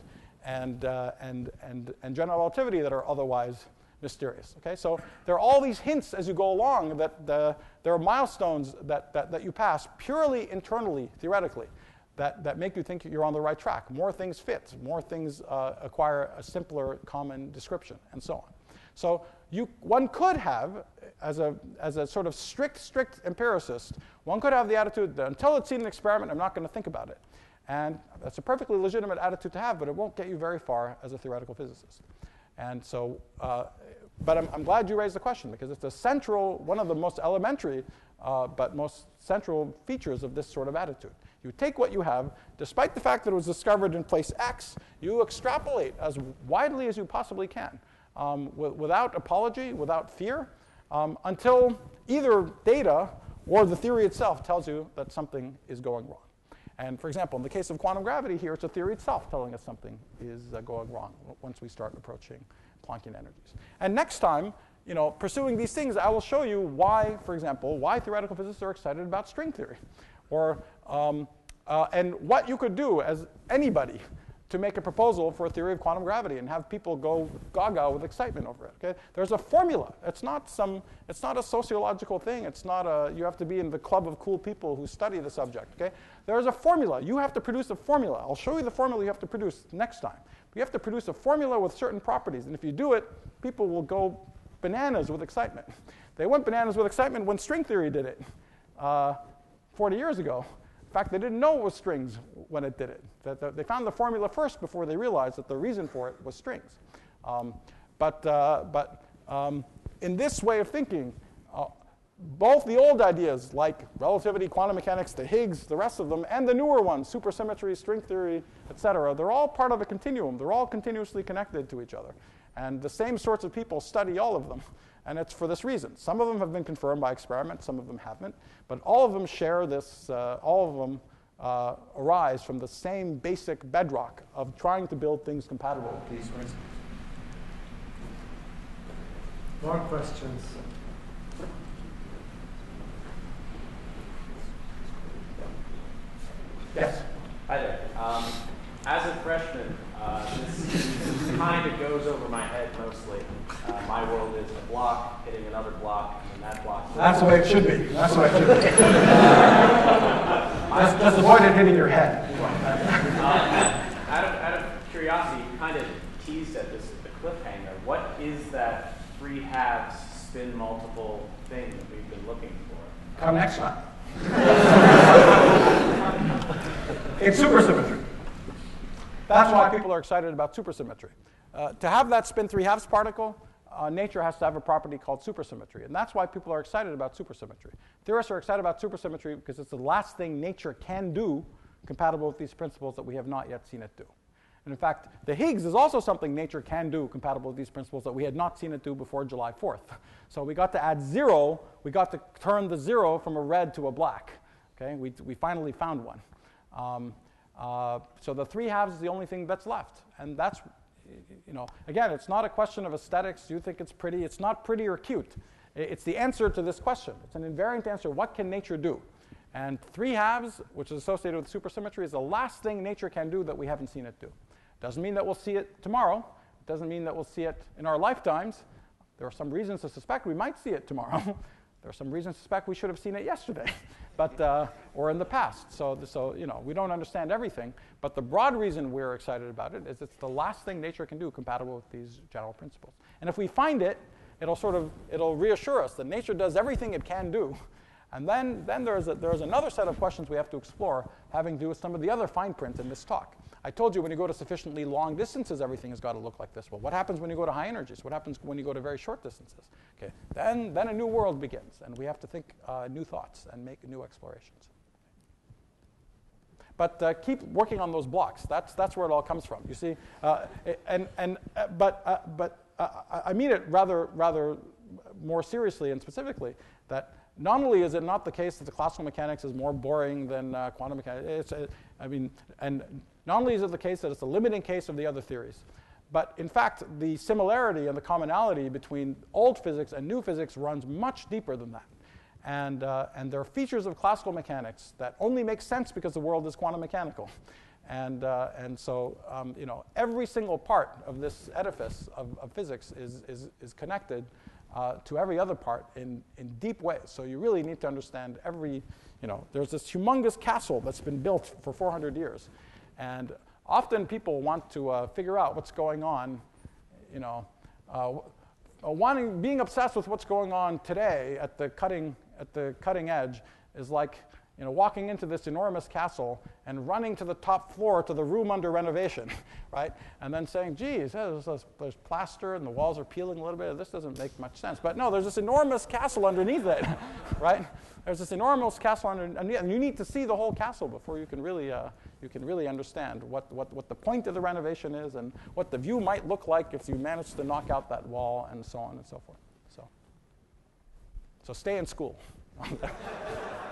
general relativity that are otherwise mysterious. Okay, so there are all these hints as you go along that there are milestones that you pass purely internally, theoretically, that make you think you're on the right track. More things fit. More things acquire a simpler common description, and so on. So one could have, as a sort of strict empiricist, one could have the attitude that until it's seen an experiment, I'm not going to think about it. And that's a perfectly legitimate attitude to have, but it won't get you very far as a theoretical physicist. And so, but I'm glad you raised the question, because it's one of the most elementary but most central features of this sort of attitude. You take what you have, despite the fact that it was discovered in place X, you extrapolate as widely as you possibly can, without apology, without fear, until either data or the theory itself tells you that something is going wrong. And for example, in the case of quantum gravity here, it's the theory itself telling us something is going wrong once we start approaching Planckian energies. And next time, pursuing these things, I will show you why, for example, why theoretical physicists are excited about string theory, or and what you could do as anybody to make a proposal for a theory of quantum gravity and have people go gaga with excitement over it. Okay? There's a formula. It's not a sociological thing. It's not you have to be in the club of cool people who study the subject. Okay? There's a formula. You have to produce a formula. I'll show you the formula you have to produce next time. You have to produce a formula with certain properties, and if you do it, people will go bananas with excitement. They went bananas with excitement when string theory did it 40 years ago. In fact, they didn't know it was strings when it did it. They found the formula first before they realized that the reason for it was strings. But in this way of thinking, both the old ideas like relativity, quantum mechanics, the Higgs, the rest of them, and the newer ones, supersymmetry, string theory, etc., they're all part of a continuum. They're all continuously connected to each other. And the same sorts of people study all of them. And it's for this reason. Some of them have been confirmed by experiment, some of them haven't. But all of them share this, all of them arise from the same basic bedrock of trying to build things compatible with these principles. More questions? Yes? Hi there. As a freshman, this kind of goes over my head mostly. My world is a block hitting another block, and that block. That's the way it should be. That's the way it should be. Just avoid it hitting your head. Out of curiosity, you kind of teased at this the cliffhanger. What is that 3 halves spin multiple thing that we've been looking for? Come next time. It's supersymmetry. That's why people are excited about supersymmetry. To have that spin 3 halves particle, nature has to have a property called supersymmetry. And that's why people are excited about supersymmetry. Theorists are excited about supersymmetry because it's the last thing nature can do compatible with these principles that we have not yet seen it do. And in fact, the Higgs is also something nature can do compatible with these principles that we had not seen it do before July 4th. So we got to add 0. We got to turn the 0 from a red to a black. Okay? We finally found one. So the 3 halves is the only thing that's left. And that's, again, it's not a question of aesthetics. Do you think it's pretty? It's not pretty or cute. It's the answer to this question. It's an invariant answer. What can nature do? And 3 halves, which is associated with supersymmetry, is the last thing nature can do that we haven't seen it do. Doesn't mean that we'll see it tomorrow. It doesn't mean that we'll see it in our lifetimes. There are some reasons to suspect we might see it tomorrow. There are some reasons to suspect we should have seen it yesterday, or in the past. So we don't understand everything. But the broad reason we're excited about it is it's the last thing nature can do compatible with these general principles. And if we find it, it'll reassure us that nature does everything it can do. And then there's another set of questions we have to explore having to do with some of the other fine print in this talk. I told you when you go to sufficiently long distances, everything has got to look like this. Well, what happens when you go to high energies? What happens when you go to very short distances? Okay, then a new world begins, and we have to think new thoughts and make new explorations. But keep working on those blocks. That's where it all comes from. You see, but I mean it rather more seriously and specifically that. Not only is it not the case that the classical mechanics is more boring than quantum mechanics, and not only is it the case that it's a limiting case of the other theories, but in fact, the similarity and the commonality between old physics and new physics runs much deeper than that. And there are features of classical mechanics that only make sense because the world is quantum mechanical. And so every single part of this edifice of physics is connected to every other part in deep ways. So you really need to understand there's this humongous castle that's been built for 400 years. And often people want to figure out what's going on, being obsessed with what's going on today at the cutting edge is like walking into this enormous castle and running to the top floor to the room under renovation, right? And then saying, geez, there's plaster and the walls are peeling a little bit. This doesn't make much sense. But no, there's this enormous castle underneath it, right? There's this enormous castle underneath, and you need to see the whole castle before you can really understand what the point of the renovation is and what the view might look like if you manage to knock out that wall and so on and so forth. So stay in school.